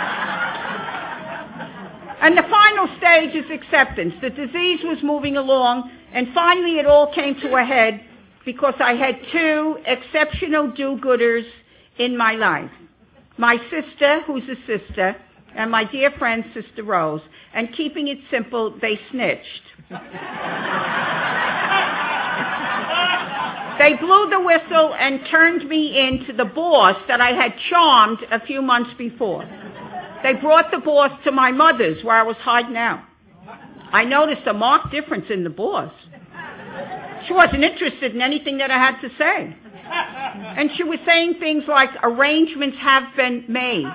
And the final stage is acceptance. The disease was moving along, and finally it all came to a head because I had two exceptional do-gooders in my life. My sister, who's a sister, and my dear friend, Sister Rose. And keeping it simple, they snitched. They blew the whistle and turned me into the boss that I had charmed a few months before. They brought the boss to my mother's where I was hiding out. I noticed a marked difference in the boss. She wasn't interested in anything that I had to say. And she was saying things like, arrangements have been made.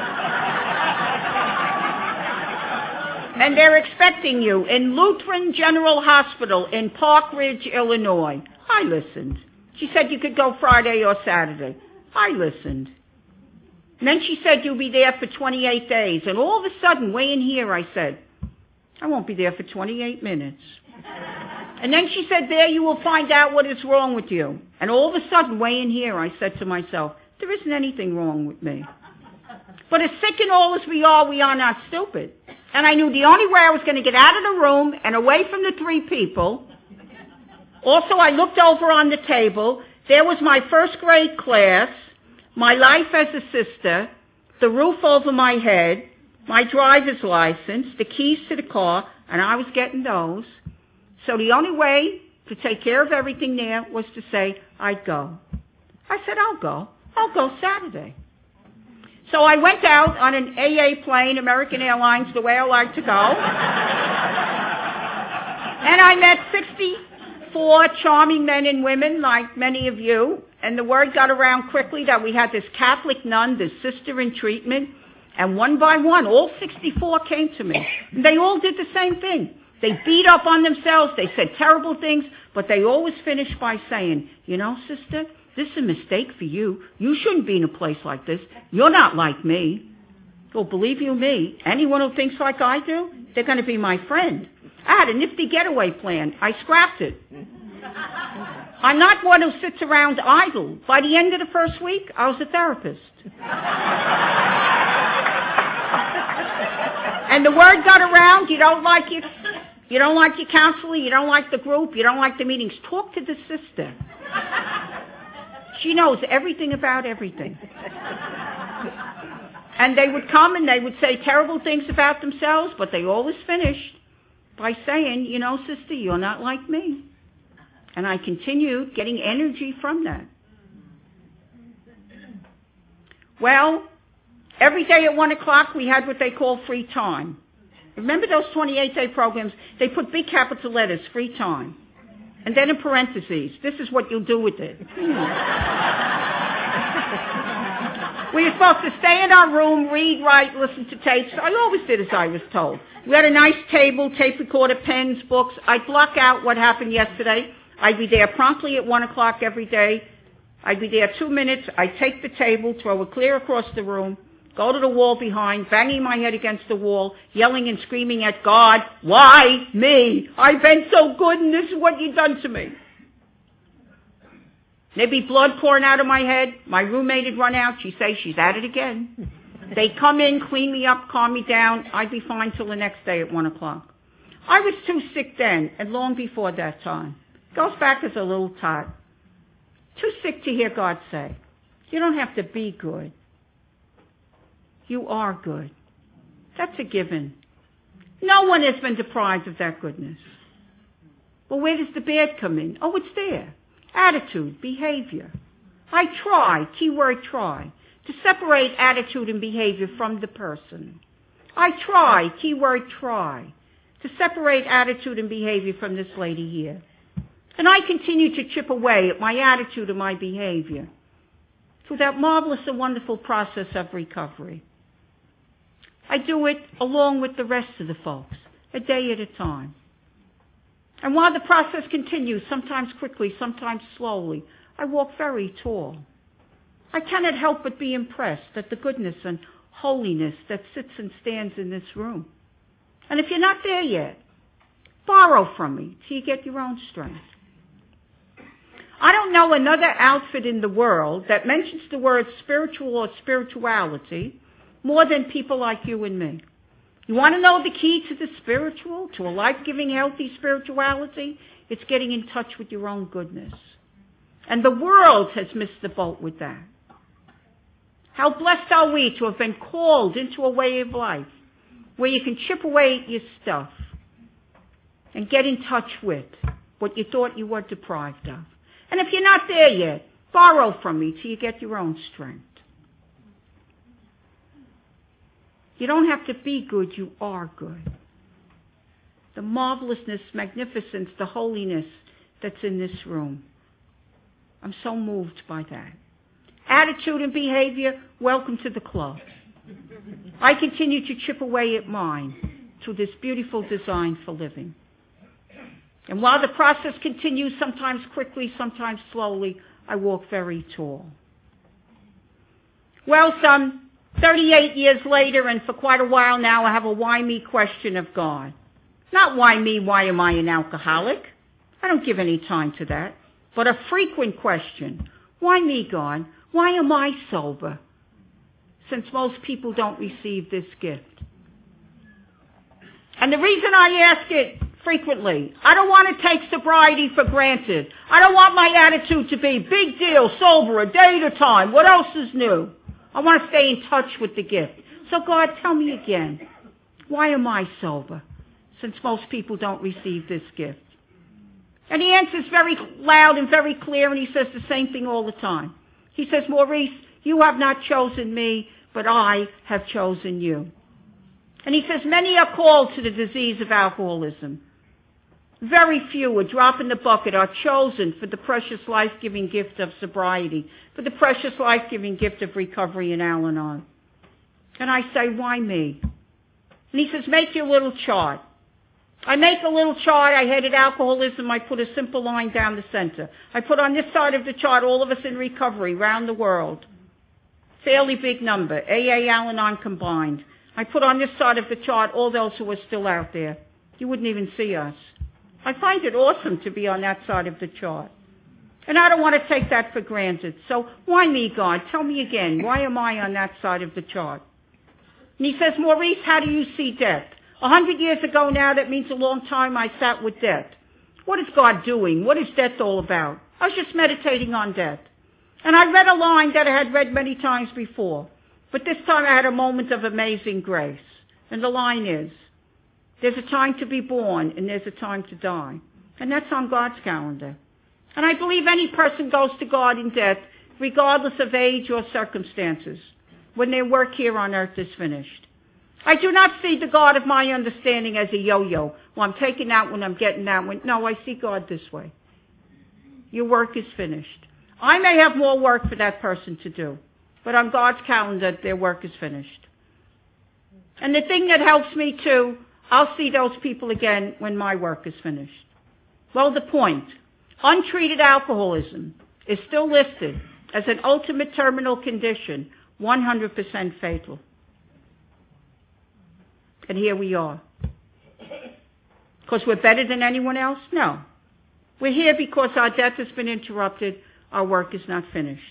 And they're expecting you in Lutheran General Hospital in Park Ridge, Illinois. I listened. She said you could go Friday or Saturday. I listened. And then she said you'll be there for twenty-eight days. And all of a sudden, way in here, I said, I won't be there for twenty-eight minutes. And then she said, there you will find out what is wrong with you. And all of a sudden, way in here, I said to myself, there isn't anything wrong with me. But as sick and all as we are, we are not stupid. And I knew the only way I was going to get out of the room and away from the three people. Also, I looked over on the table. There was my first grade class, my life as a sister, the roof over my head, my driver's license, the keys to the car, and I was getting those. So the only way to take care of everything there was to say, I'd go. I said, I'll go. I'll go Saturday. So I went out on an A A plane, American Airlines, the way I like to go. And I met sixty-four charming men and women like many of you. And the word got around quickly that we had this Catholic nun, this sister in treatment. And one by one, all sixty-four came to me. And they all did the same thing. They beat up on themselves. They said terrible things. But they always finished by saying, you know, sister, this is a mistake for you. You shouldn't be in a place like this. You're not like me. Well, believe you me, anyone who thinks like I do, they're going to be my friend. I had a nifty getaway plan. I scrapped it. I'm not one who sits around idle. By the end of the first week, I was a therapist. And the word got around, you don't like it. You don't like your counselor, you don't like the group, you don't like the meetings. Talk to the sister. She knows everything about everything. And they would come and they would say terrible things about themselves, but they always finished by saying, you know, sister, you're not like me. And I continued getting energy from that. Well, every day at one o'clock we had what they call free time. Remember those twenty-eight day programs? They put big capital letters, free time. And then in parentheses, this is what you'll do with it. We were supposed to stay in our room, read, write, listen to tapes. I always did as I was told. We had a nice table, tape recorder, pens, books. I'd block out what happened yesterday. I'd be there promptly at one o'clock every day. I'd be there two minutes. I'd take the table, throw it clear across the room, go to the wall behind, banging my head against the wall, yelling and screaming at God, why me? I've been so good and this is what you've done to me. There'd be blood pouring out of my head. My roommate would run out. She'd say, she's at it again. They'd come in, clean me up, calm me down. I'd be fine till the next day at one o'clock. I was too sick then and long before that time. Goes back as a little tot. Too sick to hear God say, you don't have to be good. You are good. That's a given. No one has been deprived of that goodness. Well, where does the bad come in? Oh, it's there. Attitude, behavior. I try, keyword try, to separate attitude and behavior from the person. I try, keyword try, to separate attitude and behavior from this lady here. And I continue to chip away at my attitude and my behavior through that marvelous and wonderful process of recovery. I do it along with the rest of the folks, a day at a time. And while the process continues, sometimes quickly, sometimes slowly, I walk very tall. I cannot help but be impressed at the goodness and holiness that sits and stands in this room. And if you're not there yet, borrow from me till you get your own strength. I don't know another outfit in the world that mentions the word spiritual or spirituality more than people like you and me. You want to know the key to the spiritual, to a life-giving, healthy spirituality? It's getting in touch with your own goodness. And the world has missed the boat with that. How blessed are we to have been called into a way of life where you can chip away at your stuff and get in touch with what you thought you were deprived of. And if you're not there yet, borrow from me till you get your own strength. You don't have to be good, you are good. The marvelousness, magnificence, the holiness that's in this room. I'm so moved by that. Attitude and behavior, welcome to the club. I continue to chip away at mine through this beautiful design for living. And while the process continues, sometimes quickly, sometimes slowly, I walk very tall. Well, some thirty-eight years later, and for quite a while now, I have a why me question of God. Not why me, why am I an alcoholic? I don't give any time to that. But a frequent question. Why me, God? Why am I sober? Since most people don't receive this gift. And the reason I ask it frequently, I don't want to take sobriety for granted. I don't want my attitude to be big deal, sober, a day at a time. What else is new? I want to stay in touch with the gift. So God, tell me again, why am I sober? Since most people don't receive this gift. And he answers very loud and very clear, and he says the same thing all the time. He says, Maurice, you have not chosen me, but I have chosen you. And he says, many are called to the disease of alcoholism. Very few, a drop in the bucket, are chosen for the precious life-giving gift of sobriety, for the precious life-giving gift of recovery in Al-Anon. And I say, why me? And he says, make your little chart. I make a little chart. I headed alcoholism. I put a simple line down the center. I put on this side of the chart all of us in recovery around the world. Fairly big number, A A, Al-Anon combined. I put on this side of the chart all those who are still out there. You wouldn't even see us. I find it awesome to be on that side of the chart. And I don't want to take that for granted. So why me, God? Tell me again, why am I on that side of the chart? And he says, Maurice, how do you see death? A hundred years ago now, that means a long time I sat with death. What is God doing? What is death all about? I was just meditating on death. And I read a line that I had read many times before. But this time I had a moment of amazing grace. And the line is, there's a time to be born and there's a time to die. And that's on God's calendar. And I believe any person goes to God in death, regardless of age or circumstances, when their work here on earth is finished. I do not see the God of my understanding as a yo-yo. Well, I'm taking that one, I'm getting that one. No, I see God this way. Your work is finished. I may have more work for that person to do, but on God's calendar, their work is finished. And the thing that helps me too, I'll see those people again when my work is finished. Well, the point, untreated alcoholism is still listed as an ultimate terminal condition, one hundred percent fatal. And here we are. Because we're better than anyone else? No. We're here because our death has been interrupted, our work is not finished.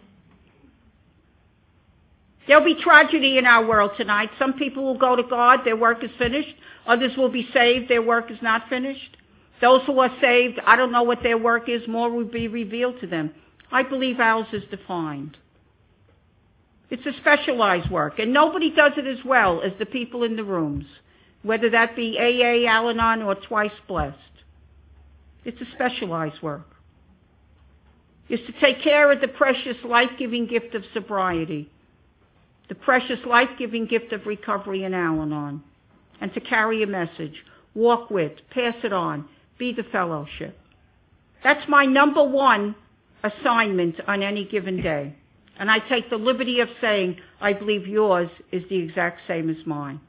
There'll be tragedy in our world tonight. Some people will go to God, their work is finished. Others will be saved, their work is not finished. Those who are saved, I don't know what their work is, more will be revealed to them. I believe ours is defined. It's a specialized work, and nobody does it as well as the people in the rooms, whether that be A A, Al-Anon, or Twice Blessed. It's a specialized work. It's to take care of the precious life-giving gift of sobriety, the precious life-giving gift of recovery in Al-Anon, and to carry a message, walk with, pass it on, be the fellowship. That's my number one assignment on any given day. And I take the liberty of saying, I believe yours is the exact same as mine.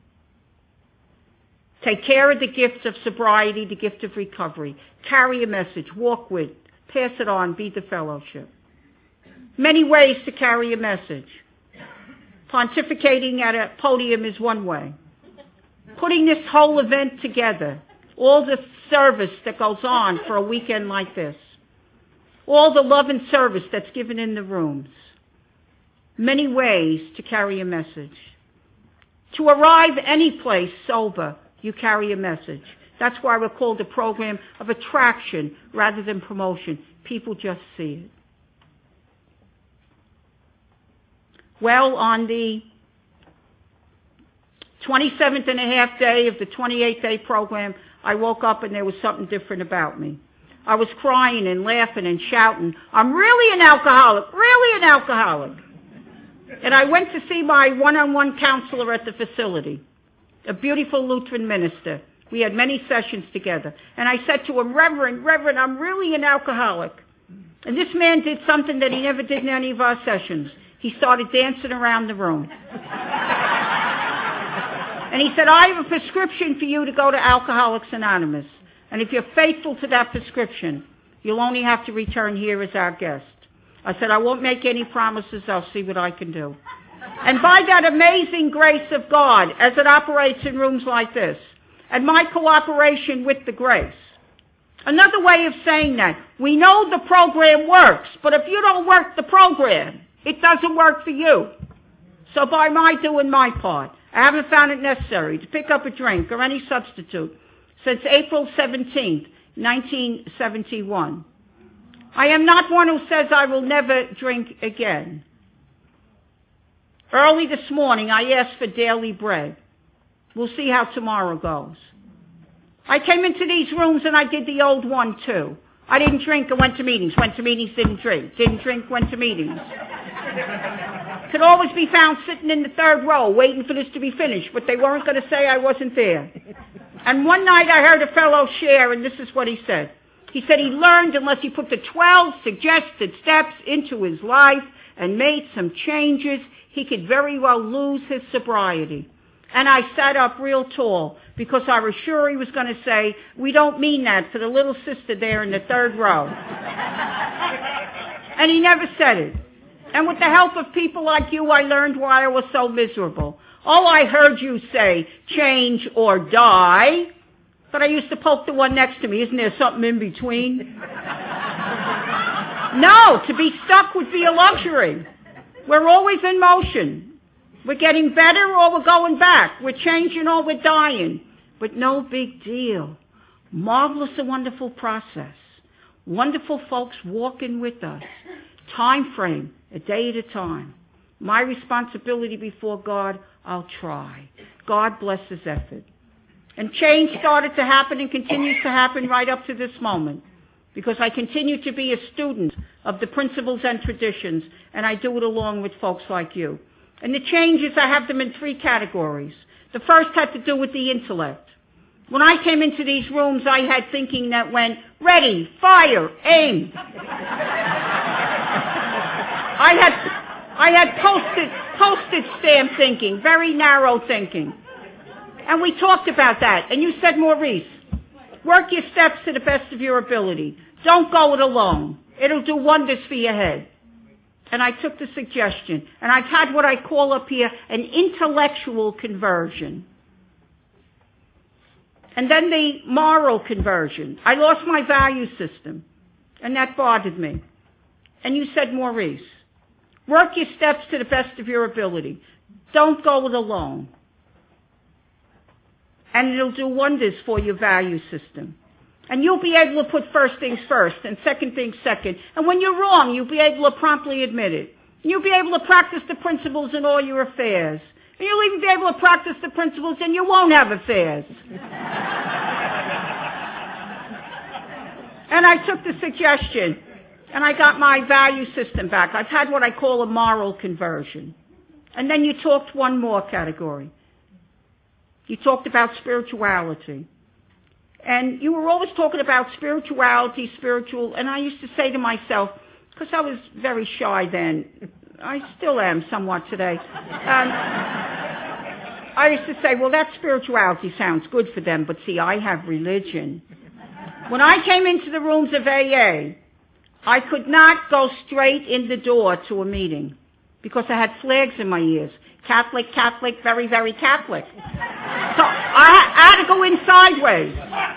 Take care of the gift of sobriety, the gift of recovery. Carry a message, walk with, pass it on, be the fellowship. Many ways to carry a message. Pontificating at a podium is one way. Putting this whole event together, all the service that goes on for a weekend like this, all the love and service that's given in the rooms. Many ways to carry a message. To arrive any place sober, you carry a message. That's why we're called a program of attraction rather than promotion. People just see it. Well, on the twenty-seventh and a half day of the twenty-eighth day program, I woke up and there was something different about me. I was crying and laughing and shouting, I'm really an alcoholic, really an alcoholic. And I went to see my one-on-one counselor at the facility, a beautiful Lutheran minister. We had many sessions together. And I said to him, Reverend, Reverend, I'm really an alcoholic. And this man did something that he never did in any of our sessions. He started dancing around the room. And he said, I have a prescription for you to go to Alcoholics Anonymous. And if you're faithful to that prescription, you'll only have to return here as our guest. I said, I won't make any promises. I'll see what I can do. And by that amazing grace of God, as it operates in rooms like this, and my cooperation with the grace, another way of saying that, we know the program works, but if you don't work the program, it doesn't work for you. So by my doing my part, I haven't found it necessary to pick up a drink or any substitute since April seventeenth, nineteen seventy-one. I am not one who says I will never drink again. Early this morning, I asked for daily bread. We'll see how tomorrow goes. I came into these rooms and I did the old one too. I didn't drink and went to meetings. Went to meetings, didn't drink. Didn't drink, went to meetings. Could always be found sitting in the third row waiting for this to be finished, but they weren't going to say I wasn't there. And one night I heard a fellow share, and this is what he said. He said he learned unless he put the twelve suggested steps into his life and made some changes, he could very well lose his sobriety. And I sat up real tall because I was sure he was going to say, we don't mean that for the little sister there in the third row. And he never said it. And with the help of people like you, I learned why I was so miserable. Oh, I heard you say, change or die. But I used to poke the one next to me. Isn't there something in between? No, to be stuck would be a luxury. We're always in motion. We're getting better or we're going back. We're changing or we're dying. But no big deal. Marvelous and wonderful process. Wonderful folks walking with us. Time frame, a day at a time. My responsibility before God, I'll try. God bless his effort. And change started to happen and continues to happen right up to this moment. Because I continue to be a student of the principles and traditions, and I do it along with folks like you. And the changes, I have them in three categories. The first had to do with the intellect. When I came into these rooms, I had thinking that went, ready, fire, aim. I had, I had posted, postage stamp thinking, very narrow thinking. And we talked about that. And you said, Maurice, work your steps to the best of your ability. Don't go it alone. It'll do wonders for your head. And I took the suggestion. And I've had what I call up here an intellectual conversion. And then the moral conversion. I lost my value system. And that bothered me. And you said, Maurice, work your steps to the best of your ability. Don't go it alone. And it'll do wonders for your value system. And you'll be able to put first things first and second things second. And when you're wrong, you'll be able to promptly admit it. And you'll be able to practice the principles in all your affairs. And you'll even be able to practice the principles and you won't have affairs. And I took the suggestion. And I got my value system back. I've had what I call a moral conversion. And then you talked one more category. You talked about spirituality. And you were always talking about spirituality, spiritual, and I used to say to myself, because I was very shy then, I still am somewhat today, um, I used to say, well, that spirituality sounds good for them, but see, I have religion. When I came into the rooms of A A, I could not go straight in the door to a meeting because I had flags in my ears. Catholic, Catholic, very, very Catholic. So I had to go in sideways.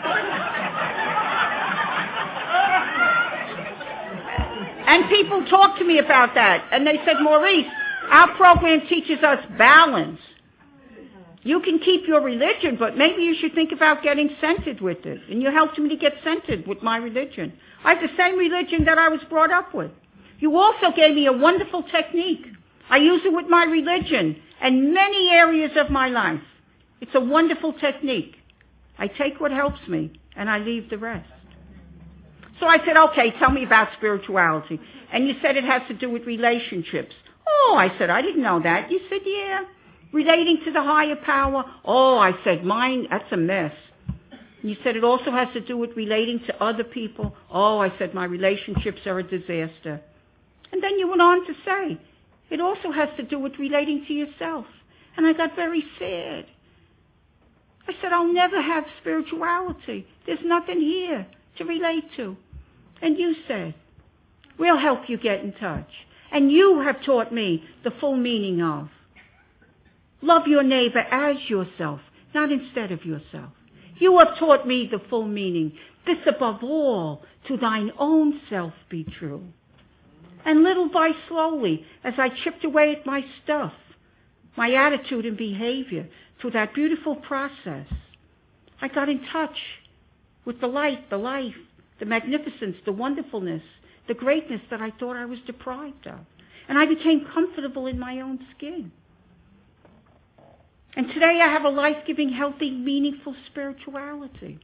And people talked to me about that. And they said, Maurice, our program teaches us balance. You can keep your religion, but maybe you should think about getting centered with it. And you helped me to get centered with my religion. I have the same religion that I was brought up with. You also gave me a wonderful technique. I use it with my religion and many areas of my life. It's a wonderful technique. I take what helps me and I leave the rest. So I said, okay, tell me about spirituality. And you said it has to do with relationships. Oh, I said, I didn't know that. You said, yeah, relating to the higher power. Oh, I said, mine, that's a mess. And you said it also has to do with relating to other people. Oh, I said, my relationships are a disaster. And then you went on to say, it also has to do with relating to yourself. And I got very sad. I said, I'll never have spirituality. There's nothing here to relate to. And you said, we'll help you get in touch. And you have taught me the full meaning of love your neighbor as yourself, not instead of yourself. You have taught me the full meaning. This above all, to thine own self be true. And little by slowly, as I chipped away at my stuff, my attitude and behavior, through that beautiful process, I got in touch with the light, the life, the magnificence, the wonderfulness, the greatness that I thought I was deprived of. And I became comfortable in my own skin. And today I have a life-giving, healthy, meaningful spirituality.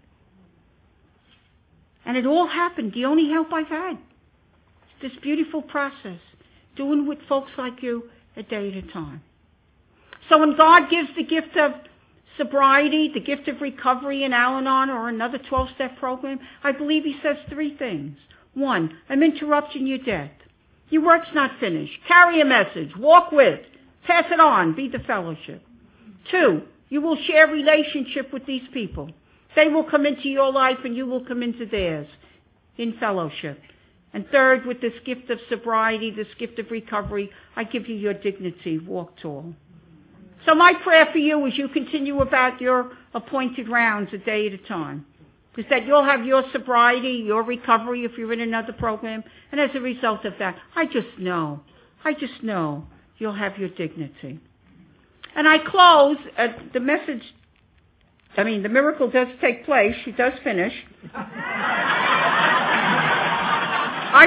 And it all happened, the only help I've had. This beautiful process, doing with folks like you a day at a time. So when God gives the gift of sobriety, the gift of recovery in Al-Anon or another twelve-step program, I believe he says three things. One, I'm interrupting your death. Your work's not finished. Carry a message. Walk with. Pass it on. Be the fellowship. Two, you will share relationship with these people. They will come into your life and you will come into theirs in fellowship. And third, with this gift of sobriety, this gift of recovery, I give you your dignity. Walk tall. So my prayer for you as you continue about your appointed rounds a day at a time is that you'll have your sobriety, your recovery if you're in another program. And as a result of that, I just know, I just know you'll have your dignity. And I close, uh, the message, I mean, the miracle does take place. She does finish. I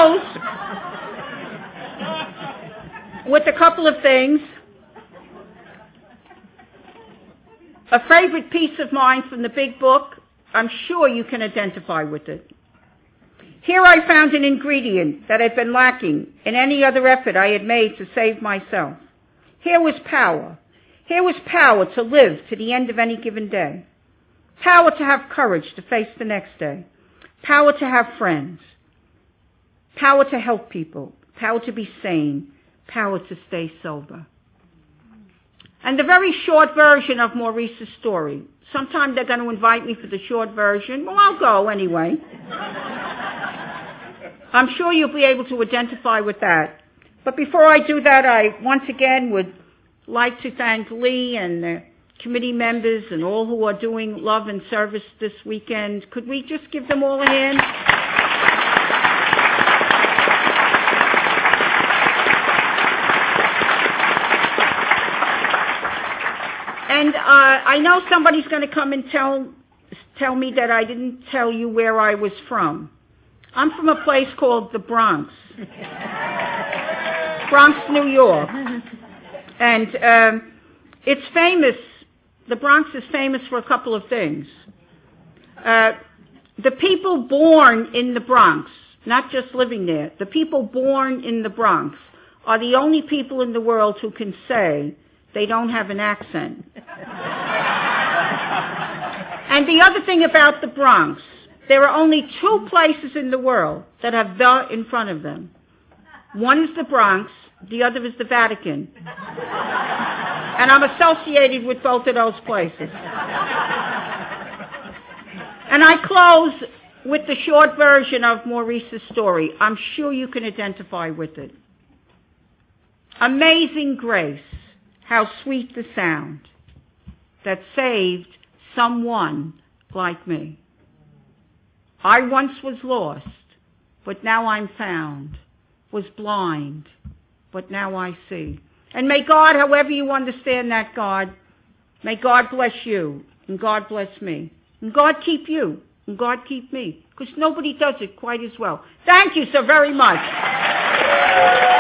close with a couple of things. A favorite piece of mine from the big book. I'm sure you can identify with it. Here I found an ingredient that had been lacking in any other effort I had made to save myself. Here was power. Here was power to live to the end of any given day. Power to have courage to face the next day. Power to have friends. Power to help people. Power to be sane. Power to stay sober. And the very short version of Maurice's story. Sometime they're going to invite me for the short version. Well, I'll go anyway. I'm sure you'll be able to identify with that. But before I do that, I once again would like to thank Lee and the committee members and all who are doing love and service this weekend. Could we just give them all a hand? And uh, I know somebody's going to come and tell tell me that I didn't tell you where I was from. I'm from a place called the Bronx. Bronx, New York. And um, it's famous, the Bronx is famous for a couple of things. Uh, the people born in the Bronx, not just living there, the people born in the Bronx are the only people in the world who can say they don't have an accent. And the other thing about the Bronx, there are only two places in the world that have the in front of them. One is the Bronx, the other is the Vatican. And I'm associated with both of those places. And I close with the short version of Maurice's story. I'm sure you can identify with it. Amazing grace, how sweet the sound that saved someone like me. I once was lost, but now I'm found, was blind, but now I see. And may God, however you understand that, God, may God bless you, and God bless me, and God keep you, and God keep me, because nobody does it quite as well. Thank you so very much.